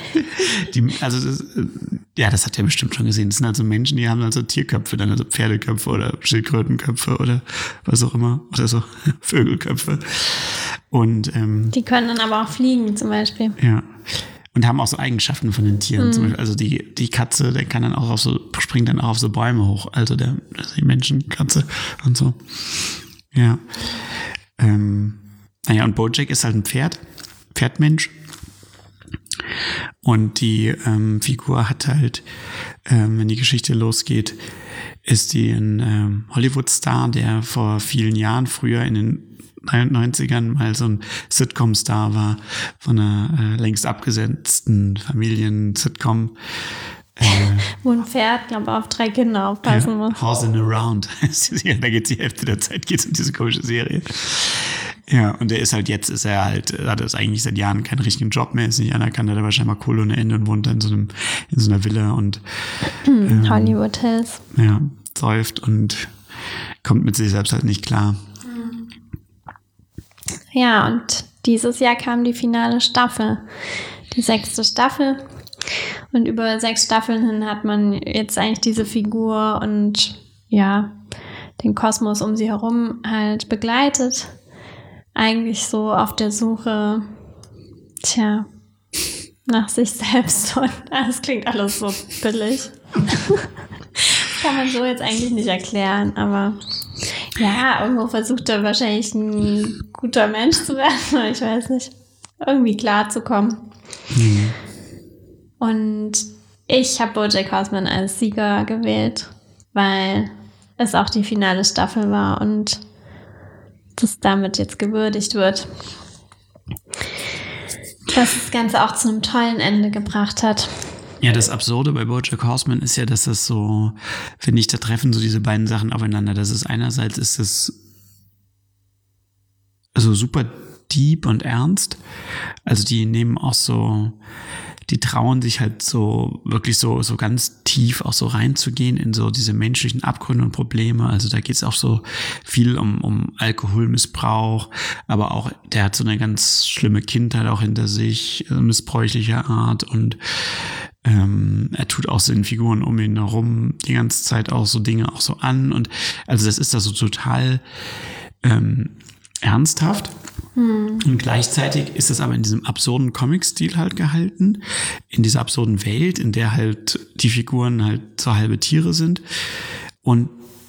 Das hat er bestimmt schon gesehen. Das sind also Menschen, die haben also Tierköpfe, dann also Pferdeköpfe oder Schildkrötenköpfe oder was auch immer. Oder so Vögelköpfe. Und die können dann aber auch fliegen zum Beispiel. Ja. Und haben auch so Eigenschaften von den Tieren. Zum Beispiel, also die Katze, der kann dann auch springt dann auch auf so Bäume hoch. Also die Menschenkatze und so. Ja. Naja, und BoJack ist halt ein Pferdmensch. Und die Figur hat halt, wenn die Geschichte losgeht, ist die ein Hollywood-Star, der vor vielen Jahren, früher in den 90ern mal so ein Sitcom-Star war, von einer längst abgesetzten Familien-Sitcom. Wo ein Pferd, glaube ich, auf 3 Kinder aufpassen muss. Horse and Around. Da geht die Hälfte der Zeit geht's um diese komische Serie. Ja, und hat es eigentlich seit Jahren keinen richtigen Job mehr, ist nicht anerkannt, hat aber scheinbar Kohle ohne Ende und wohnt in so einer Villa und Hollywood Hills. Ja, säuft und kommt mit sich selbst halt nicht klar. Ja, und dieses Jahr kam die finale Staffel, die 6. Staffel. Und über 6 Staffeln hin hat man jetzt eigentlich diese Figur und ja, den Kosmos um sie herum halt begleitet. Eigentlich so auf der Suche, nach sich selbst. Und das klingt alles so billig. Kann man so jetzt eigentlich nicht erklären, aber ja, irgendwo versucht er wahrscheinlich ein guter Mensch zu werden, ich weiß nicht, irgendwie klarzukommen. Und ich habe BoJack Horseman als Sieger gewählt, weil es auch die finale Staffel war und das damit jetzt gewürdigt wird. Dass das Ganze auch zu einem tollen Ende gebracht hat. Ja, das Absurde bei BoJack Horseman ist ja, dass das so, finde ich, da treffen so diese beiden Sachen aufeinander. Das ist einerseits ist es also super deep und ernst. Also die nehmen auch so, die trauen sich halt so wirklich so ganz tief auch so reinzugehen in so diese menschlichen Abgründe und Probleme. Also da geht es auch so viel um Alkoholmissbrauch, aber auch, der hat so eine ganz schlimme Kindheit auch hinter sich, missbräuchlicher Art und er tut auch so in Figuren um ihn herum die ganze Zeit auch so Dinge auch so an und also das ist da so total ernsthaft. Und gleichzeitig ist es aber in diesem absurden Comic-Stil halt gehalten, in dieser absurden Welt, in der halt die Figuren halt so halbe Tiere sind und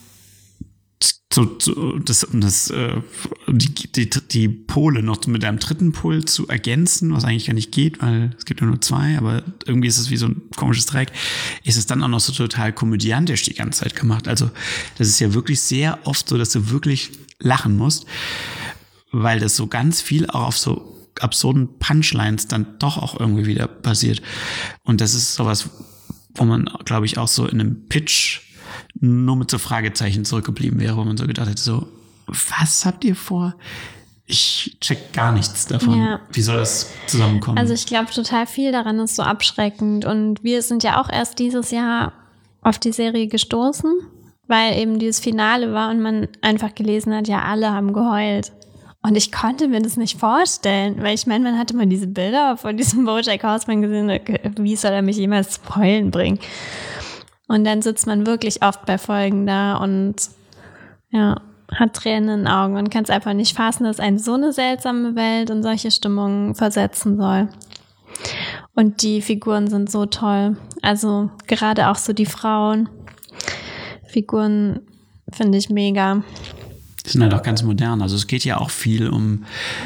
die Pole noch mit einem dritten Pol zu ergänzen, was eigentlich gar nicht geht, weil es gibt ja nur 2, aber irgendwie ist es wie so ein komisches Dreieck, ist es dann auch noch so total komödiantisch die ganze Zeit gemacht. Also das ist ja wirklich sehr oft so, dass du wirklich lachen musst, weil das so ganz viel auch auf so absurden Punchlines dann doch auch irgendwie wieder basiert. Und das ist sowas, wo man, glaube ich, auch so in einem Pitch nur mit so Fragezeichen zurückgeblieben wäre, wo man so gedacht hätte, so, was habt ihr vor? Ich check gar nichts davon. Ja. Wie soll das zusammenkommen? Also ich glaube, total viel daran ist so abschreckend. Und wir sind ja auch erst dieses Jahr auf die Serie gestoßen, weil eben dieses Finale war und man einfach gelesen hat, ja, alle haben geheult. Und ich konnte mir das nicht vorstellen, weil ich meine, man hatte mal diese Bilder von diesem BoJack Horseman gesehen, wie soll er mich jemals zum Heulen bringen? Und dann sitzt man wirklich oft bei Folgen da und ja, hat Tränen in den Augen und kann es einfach nicht fassen, dass einen so eine seltsame Welt in solche Stimmungen versetzen soll. Und die Figuren sind so toll. Also gerade auch so die Frauenfiguren finde ich mega. Die sind halt auch ganz modern. Also es geht ja auch viel um,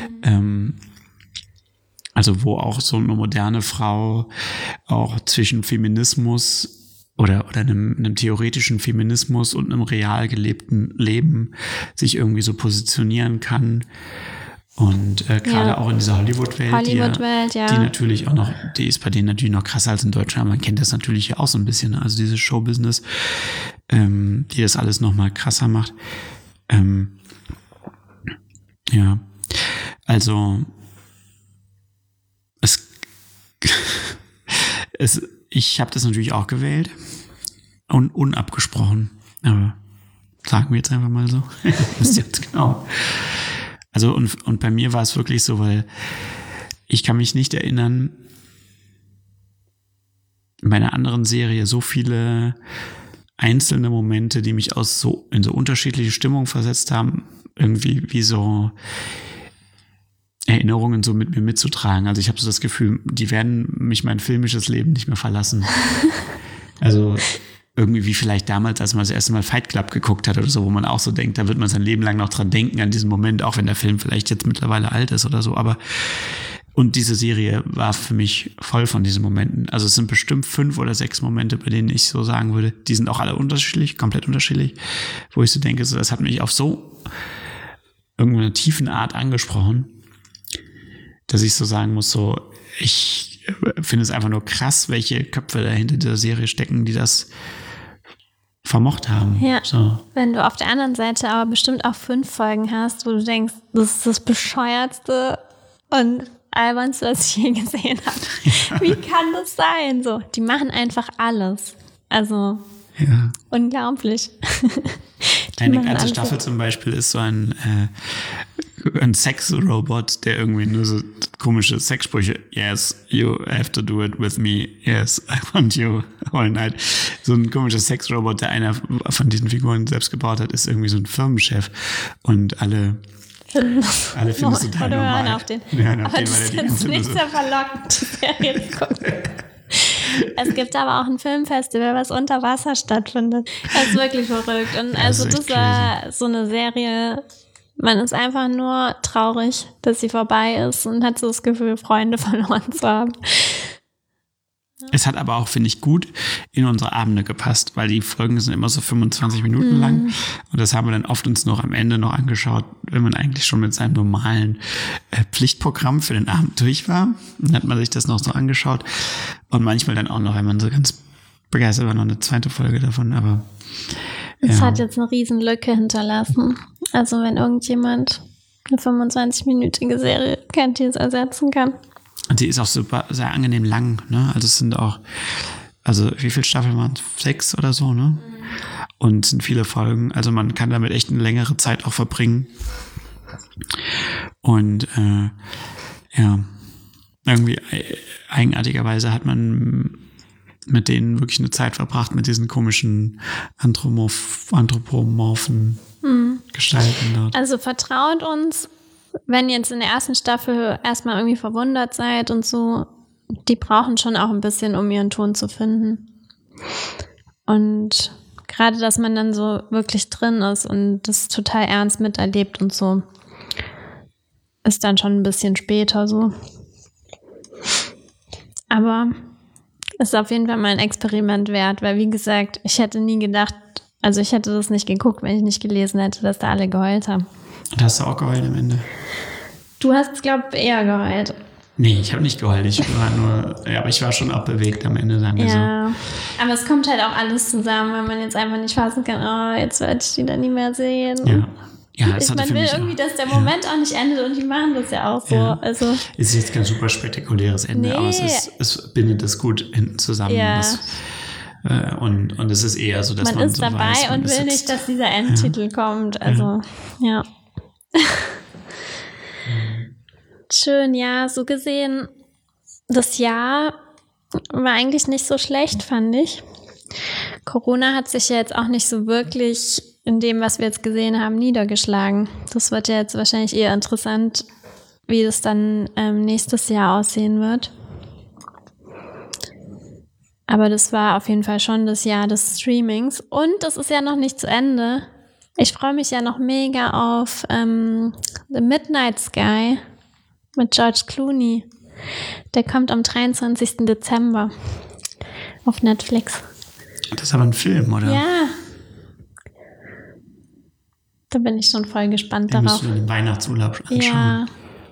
also wo auch so eine moderne Frau auch zwischen Feminismus oder einem theoretischen Feminismus und einem real gelebten Leben sich irgendwie so positionieren kann. Und gerade auch in dieser Hollywood-Welt, die natürlich auch noch, die ist bei denen natürlich noch krasser als in Deutschland. Man kennt das natürlich ja auch so ein bisschen, also dieses Showbusiness, die das alles noch mal krasser macht. Ja, also ich habe das natürlich auch gewählt und unabgesprochen, aber sagen wir jetzt einfach mal so. Wisst ihr jetzt genau. Also und bei mir war es wirklich so, weil ich kann mich nicht erinnern, bei einer anderen Serie so viele einzelne Momente, die mich in so unterschiedliche Stimmungen versetzt haben, irgendwie wie so Erinnerungen so mit mir mitzutragen. Also ich habe so das Gefühl, die werden mich mein filmisches Leben nicht mehr verlassen. Also irgendwie wie vielleicht damals, als man das erste Mal Fight Club geguckt hat oder so, wo man auch so denkt, da wird man sein Leben lang noch dran denken, an diesen Moment, auch wenn der Film vielleicht jetzt mittlerweile alt ist oder so. Aber und diese Serie war für mich voll von diesen Momenten. Also es sind bestimmt 5 oder 6 Momente, bei denen ich so sagen würde, die sind auch alle unterschiedlich, komplett unterschiedlich, wo ich so denke, so, das hat mich auf so irgendeine tiefen Art angesprochen, dass ich so sagen muss, so, ich finde es einfach nur krass, welche Köpfe da hinter dieser Serie stecken, die das vermocht haben. Ja. So. Wenn du auf der anderen Seite aber bestimmt auch 5 Folgen hast, wo du denkst, das ist das bescheuertste und albernste, was ich je gesehen habe. Ja. Wie kann das sein? So, die machen einfach alles. Also, unglaublich. Eine ganze Staffel zum Beispiel ist so ein Sex-Robot, der irgendwie nur so komische Sexsprüche, yes, you have to do it with me, yes, I want you all night. So ein komischer Sex-Robot, der einer von diesen Figuren selbst gebaut hat, ist irgendwie so ein Firmenchef und alle finden es total normal. Aber das ist jetzt nicht sehr verlockend, Serie zu gucken. Es gibt aber auch ein Filmfestival, was unter Wasser stattfindet. Das ist wirklich verrückt. Und also das war so eine Serie, man ist einfach nur traurig, dass sie vorbei ist und hat so das Gefühl, Freunde verloren zu haben. Es hat aber auch, finde ich, gut in unsere Abende gepasst, weil die Folgen sind immer so 25 Minuten lang und das haben wir dann oft uns noch am Ende noch angeschaut, wenn man eigentlich schon mit seinem normalen Pflichtprogramm für den Abend durch war. Dann hat man sich das noch so angeschaut und manchmal dann auch noch, wenn man so ganz begeistert war, noch eine zweite Folge davon, aber es hat jetzt eine riesen Lücke hinterlassen. Also wenn irgendjemand eine 25-minütige Serie kennt, die es ersetzen kann. Und die ist auch super, sehr angenehm lang, ne? Also es sind auch, wie viele Staffeln waren es? 6 oder so, ne? Und es sind viele Folgen. Also man kann damit echt eine längere Zeit auch verbringen. Und irgendwie eigenartigerweise hat man mit denen wirklich eine Zeit verbracht, mit diesen komischen anthropomorphen Gestalten dort. Also vertraut uns, wenn ihr jetzt in der ersten Staffel erstmal irgendwie verwundert seid und so, die brauchen schon auch ein bisschen, um ihren Ton zu finden. Und gerade, dass man dann so wirklich drin ist und das total ernst miterlebt und so, ist dann schon ein bisschen später so. Aber es ist auf jeden Fall mal ein Experiment wert, weil wie gesagt, ich hätte nie gedacht, also ich hätte das nicht geguckt, wenn ich nicht gelesen hätte, dass da alle geheult haben. Und hast du auch geheult am Ende? Du hast, glaube ich, eher geheult. Nee, ich habe nicht geheult. Ich war nur, aber ich war schon auch bewegt am Ende, sagen wir so. Aber es kommt halt auch alles zusammen, wenn man jetzt einfach nicht fassen kann, oh, jetzt werde ich die dann nie mehr sehen. Ja, das man will irgendwie, dass der Moment auch nicht endet und die machen das ja auch so. Ja. Also, es ist jetzt kein super spektakuläres Ende, aber es bindet das gut hinten zusammen. Ja. Und es ist eher so, dass man ist so dabei weiß, und will nicht, dass dieser Endtitel kommt. Also, ja. Schön, ja, so gesehen, das Jahr war eigentlich nicht so schlecht, fand ich. Corona hat sich ja jetzt auch nicht so wirklich in dem, was wir jetzt gesehen haben, niedergeschlagen. Das wird ja jetzt wahrscheinlich eher interessant, wie das dann nächstes Jahr aussehen wird. Aber das war auf jeden Fall schon das Jahr des Streamings. Und das ist ja noch nicht zu Ende. Ich freue mich ja noch mega auf The Midnight Sky mit George Clooney. Der kommt am 23. Dezember auf Netflix. Das ist aber ein Film, oder? Ja. Da bin ich schon voll gespannt darauf. Musst du den Weihnachtsurlaub anschauen. Ja.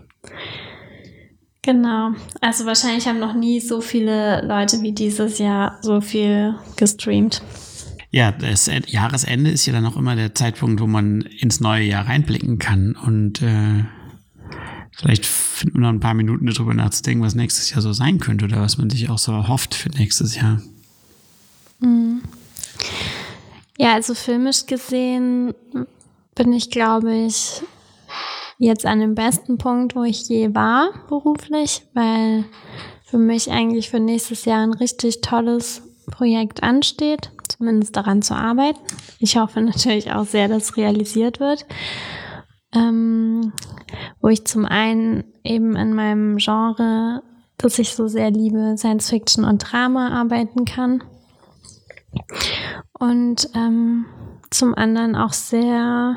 Genau. Also wahrscheinlich haben noch nie so viele Leute wie dieses Jahr so viel gestreamt. Ja, das Jahresende ist ja dann auch immer der Zeitpunkt, wo man ins neue Jahr reinblicken kann und vielleicht finden wir noch ein paar Minuten darüber nachzudenken, was nächstes Jahr so sein könnte oder was man sich auch so erhofft für nächstes Jahr. Mhm. Ja, also filmisch gesehen bin ich, glaube ich, jetzt an dem besten Punkt, wo ich je war beruflich, weil für mich eigentlich für nächstes Jahr ein richtig tolles Projekt ansteht, zumindest daran zu arbeiten. Ich hoffe natürlich auch sehr, dass es realisiert wird. Wo ich zum einen eben in meinem Genre, das ich so sehr liebe, Science Fiction und Drama arbeiten kann. Und zum anderen auch sehr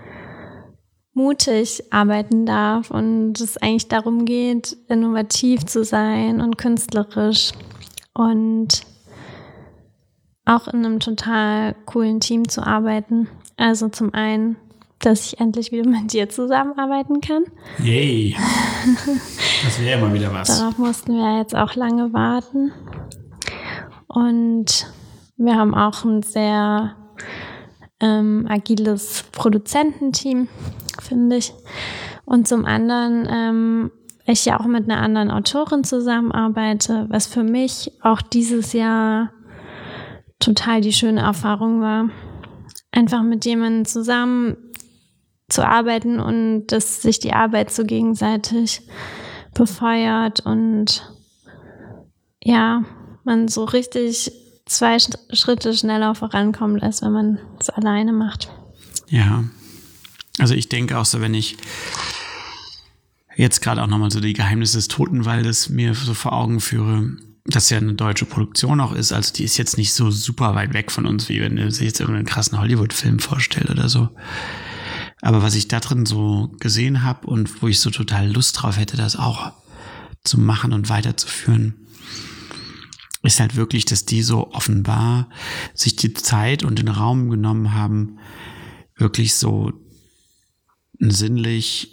mutig arbeiten darf und es eigentlich darum geht, innovativ zu sein und künstlerisch und auch in einem total coolen Team zu arbeiten. Also zum einen, dass ich endlich wieder mit dir zusammenarbeiten kann. Yay! Das wäre immer wieder was. Darauf mussten wir jetzt auch lange warten. Und wir haben auch ein sehr agiles Produzententeam, finde ich. Und zum anderen, ich ja auch mit einer anderen Autorin zusammenarbeite, was für mich auch dieses Jahr total die schöne Erfahrung war. Einfach mit jemandem zusammen zu arbeiten und dass sich die Arbeit so gegenseitig befeuert und ja, man so richtig 2 Schritte schneller vorankommt, als wenn man es alleine macht. Ja, also ich denke auch so, wenn ich jetzt gerade auch nochmal so die Geheimnisse des Totenwaldes mir so vor Augen führe, dass ja eine deutsche Produktion auch ist, also die ist jetzt nicht so super weit weg von uns, wie wenn du sich jetzt irgendeinen krassen Hollywood-Film vorstellst oder so. Aber was ich da drin so gesehen habe und wo ich so total Lust drauf hätte, das auch zu machen und weiterzuführen, ist halt wirklich, dass die so offenbar sich die Zeit und den Raum genommen haben, wirklich so sinnlich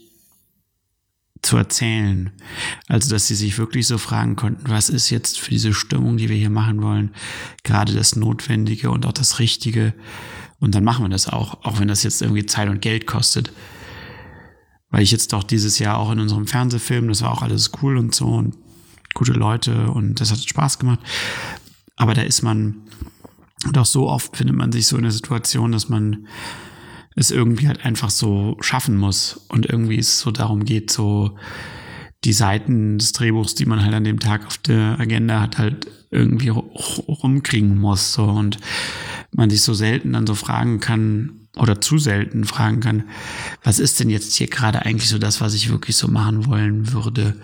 zu erzählen. Also, dass sie sich wirklich so fragen konnten, was ist jetzt für diese Stimmung, die wir hier machen wollen, gerade das Notwendige und auch das Richtige. Und dann machen wir das auch wenn das jetzt irgendwie Zeit und Geld kostet. Weil ich jetzt doch dieses Jahr auch in unserem Fernsehfilm, das war auch alles cool und so und gute Leute und das hat Spaß gemacht. Aber da ist man doch so oft, findet man sich so in der Situation, dass man es irgendwie halt einfach so schaffen muss und irgendwie es so darum geht, so die Seiten des Drehbuchs, die man halt an dem Tag auf der Agenda hat, halt irgendwie rumkriegen muss, so, und man sich so selten dann so fragen kann oder zu selten fragen kann, was ist denn jetzt hier gerade eigentlich so das, was ich wirklich so machen wollen würde?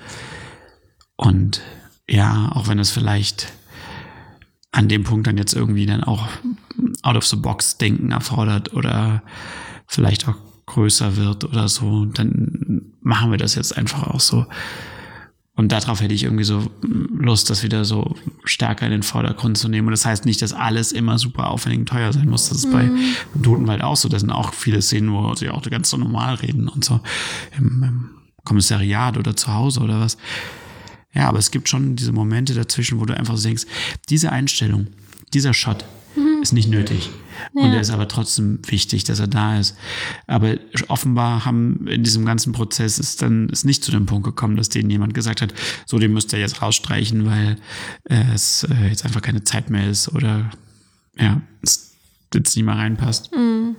Und ja, auch wenn es vielleicht an dem Punkt dann jetzt irgendwie dann auch out of the box denken erfordert oder vielleicht auch größer wird oder so, dann machen wir das jetzt einfach auch so. Und darauf hätte ich irgendwie so Lust, das wieder so stärker in den Vordergrund zu nehmen. Und das heißt nicht, dass alles immer super aufwendig und teuer sein muss. Das ist bei Totenwald auch so. Da sind auch viele Szenen, wo sie auch ganz so normal reden und so im Kommissariat oder zu Hause oder was. Ja, aber es gibt schon diese Momente dazwischen, wo du einfach so denkst, diese Einstellung, dieser Shot ist nicht nötig. Ja. Und er ist aber trotzdem wichtig, dass er da ist. Aber offenbar haben in diesem ganzen Prozess ist nicht zu dem Punkt gekommen, dass denen jemand gesagt hat, so, den müsst ihr jetzt rausstreichen, weil es jetzt einfach keine Zeit mehr ist oder ja, es jetzt nicht mehr reinpasst.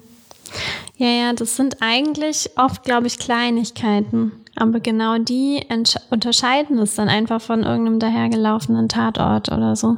Ja, das sind eigentlich oft, glaube ich, Kleinigkeiten. Aber genau die unterscheiden es dann einfach von irgendeinem dahergelaufenen Tatort oder so.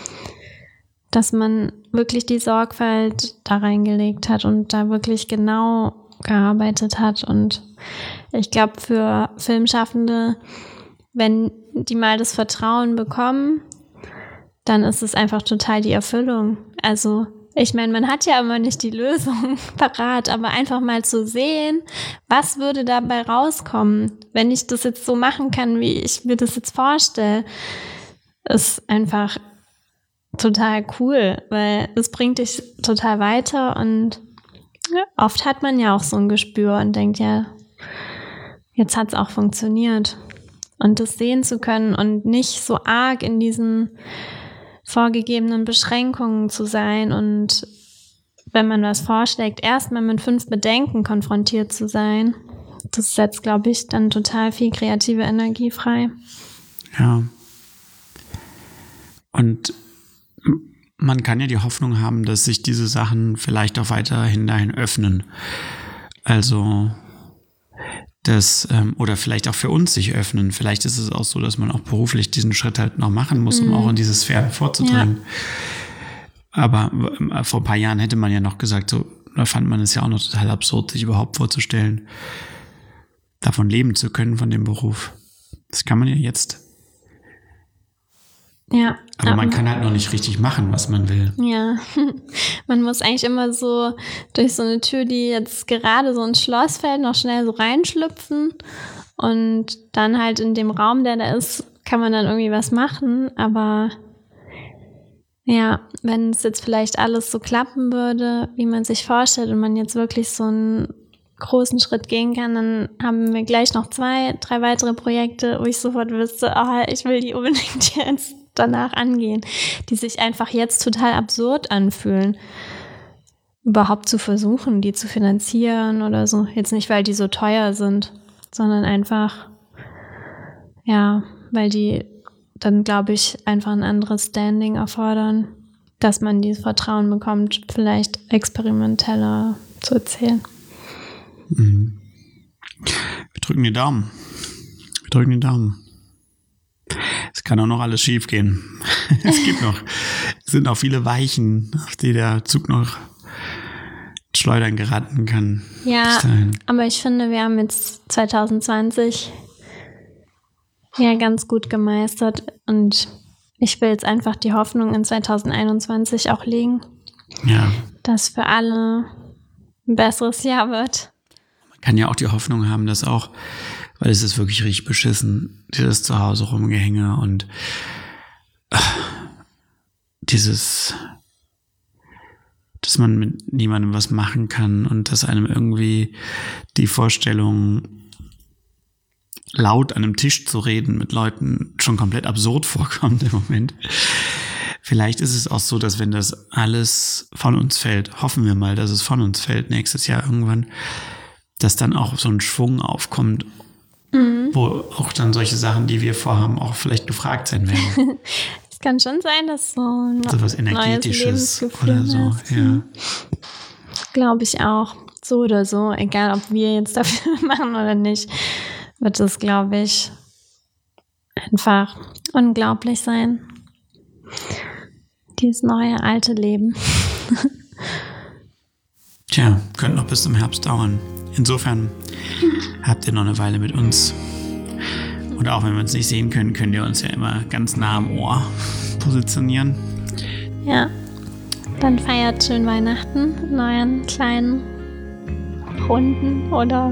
Dass man wirklich die Sorgfalt da reingelegt hat und da wirklich genau gearbeitet hat. Und ich glaube, für Filmschaffende, wenn die mal das Vertrauen bekommen, dann ist es einfach total die Erfüllung. Also ich meine, man hat ja immer nicht die Lösung parat, aber einfach mal zu sehen, was würde dabei rauskommen, wenn ich das jetzt so machen kann, wie ich mir das jetzt vorstelle, ist einfach total cool, weil es bringt dich total weiter und ja, oft hat man ja auch so ein Gespür und denkt, ja, jetzt hat es auch funktioniert. Und das sehen zu können und nicht so arg in diesen vorgegebenen Beschränkungen zu sein und wenn man was vorschlägt, erstmal mit 5 Bedenken konfrontiert zu sein, das setzt, glaube ich, dann total viel kreative Energie frei. Ja. Und man kann ja die Hoffnung haben, dass sich diese Sachen vielleicht auch weiterhin dahin öffnen. Also das, oder vielleicht auch für uns sich öffnen. Vielleicht ist es auch so, dass man auch beruflich diesen Schritt halt noch machen muss, um auch in diese Sphäre vorzudringen. Ja. Aber vor ein paar Jahren hätte man ja noch gesagt, so, da fand man es ja auch noch total absurd, sich überhaupt vorzustellen, davon leben zu können, von dem Beruf. Das kann man ja jetzt. Ja. Aber man kann halt noch nicht richtig machen, was man will. Ja, man muss eigentlich immer so durch so eine Tür, die jetzt gerade so ins Schloss fällt, noch schnell so reinschlüpfen und dann halt in dem Raum, der da ist, kann man dann irgendwie was machen. Aber ja, wenn es jetzt vielleicht alles so klappen würde, wie man sich vorstellt und man jetzt wirklich so einen großen Schritt gehen kann, dann haben wir gleich noch 2, 3 weitere Projekte, wo ich sofort wüsste, ich will die unbedingt jetzt danach angehen, die sich einfach jetzt total absurd anfühlen. überhaupt zu versuchen, die zu finanzieren oder so. Jetzt nicht, weil die so teuer sind, sondern einfach, ja, weil die dann, glaube ich, einfach ein anderes Standing erfordern, dass man dieses Vertrauen bekommt, vielleicht experimenteller zu erzählen. Mhm. Wir drücken die Daumen. Es kann auch noch alles schief gehen. Es sind noch viele Weichen, auf die der Zug noch schleudern geraten kann. Ja, aber ich finde, wir haben jetzt 2020 ja ganz gut gemeistert und ich will jetzt einfach die Hoffnung in 2021 auch legen, dass für alle ein besseres Jahr wird. Man kann ja auch die Hoffnung haben, dass auch, weil es ist wirklich richtig beschissen, dieses Zuhause rumgehänge und dass man mit niemandem was machen kann und dass einem irgendwie die Vorstellung, laut an einem Tisch zu reden mit Leuten, schon komplett absurd vorkommt im Moment. Vielleicht ist es auch so, dass wenn das alles von uns fällt, hoffen wir mal, dass es von uns fällt nächstes Jahr irgendwann, dass dann auch so ein Schwung aufkommt, wo auch dann solche Sachen, die wir vorhaben, auch vielleicht gefragt sein werden. Es kann schon sein, dass so was Energetisches oder so, ja. Glaube ich auch. So oder so, egal ob wir jetzt dafür machen oder nicht, wird es, glaube ich, einfach unglaublich sein. Dieses neue, alte Leben. Tja, könnte noch bis zum Herbst dauern. Insofern habt ihr noch eine Weile mit uns. Und auch wenn wir uns nicht sehen können, könnt ihr uns ja immer ganz nah am Ohr positionieren. Ja, dann feiert schön Weihnachten in euren kleinen Runden oder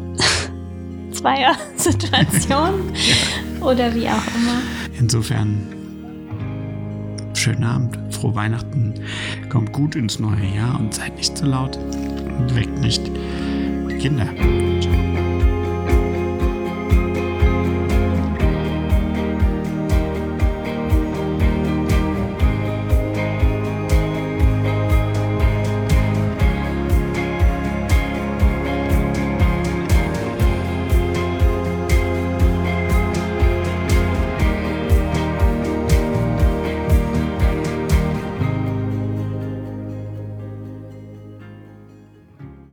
Zweier-Situationen oder wie auch immer. Insofern schönen Abend, frohe Weihnachten, kommt gut ins neue Jahr und seid nicht zu laut und weckt nicht die Kinder.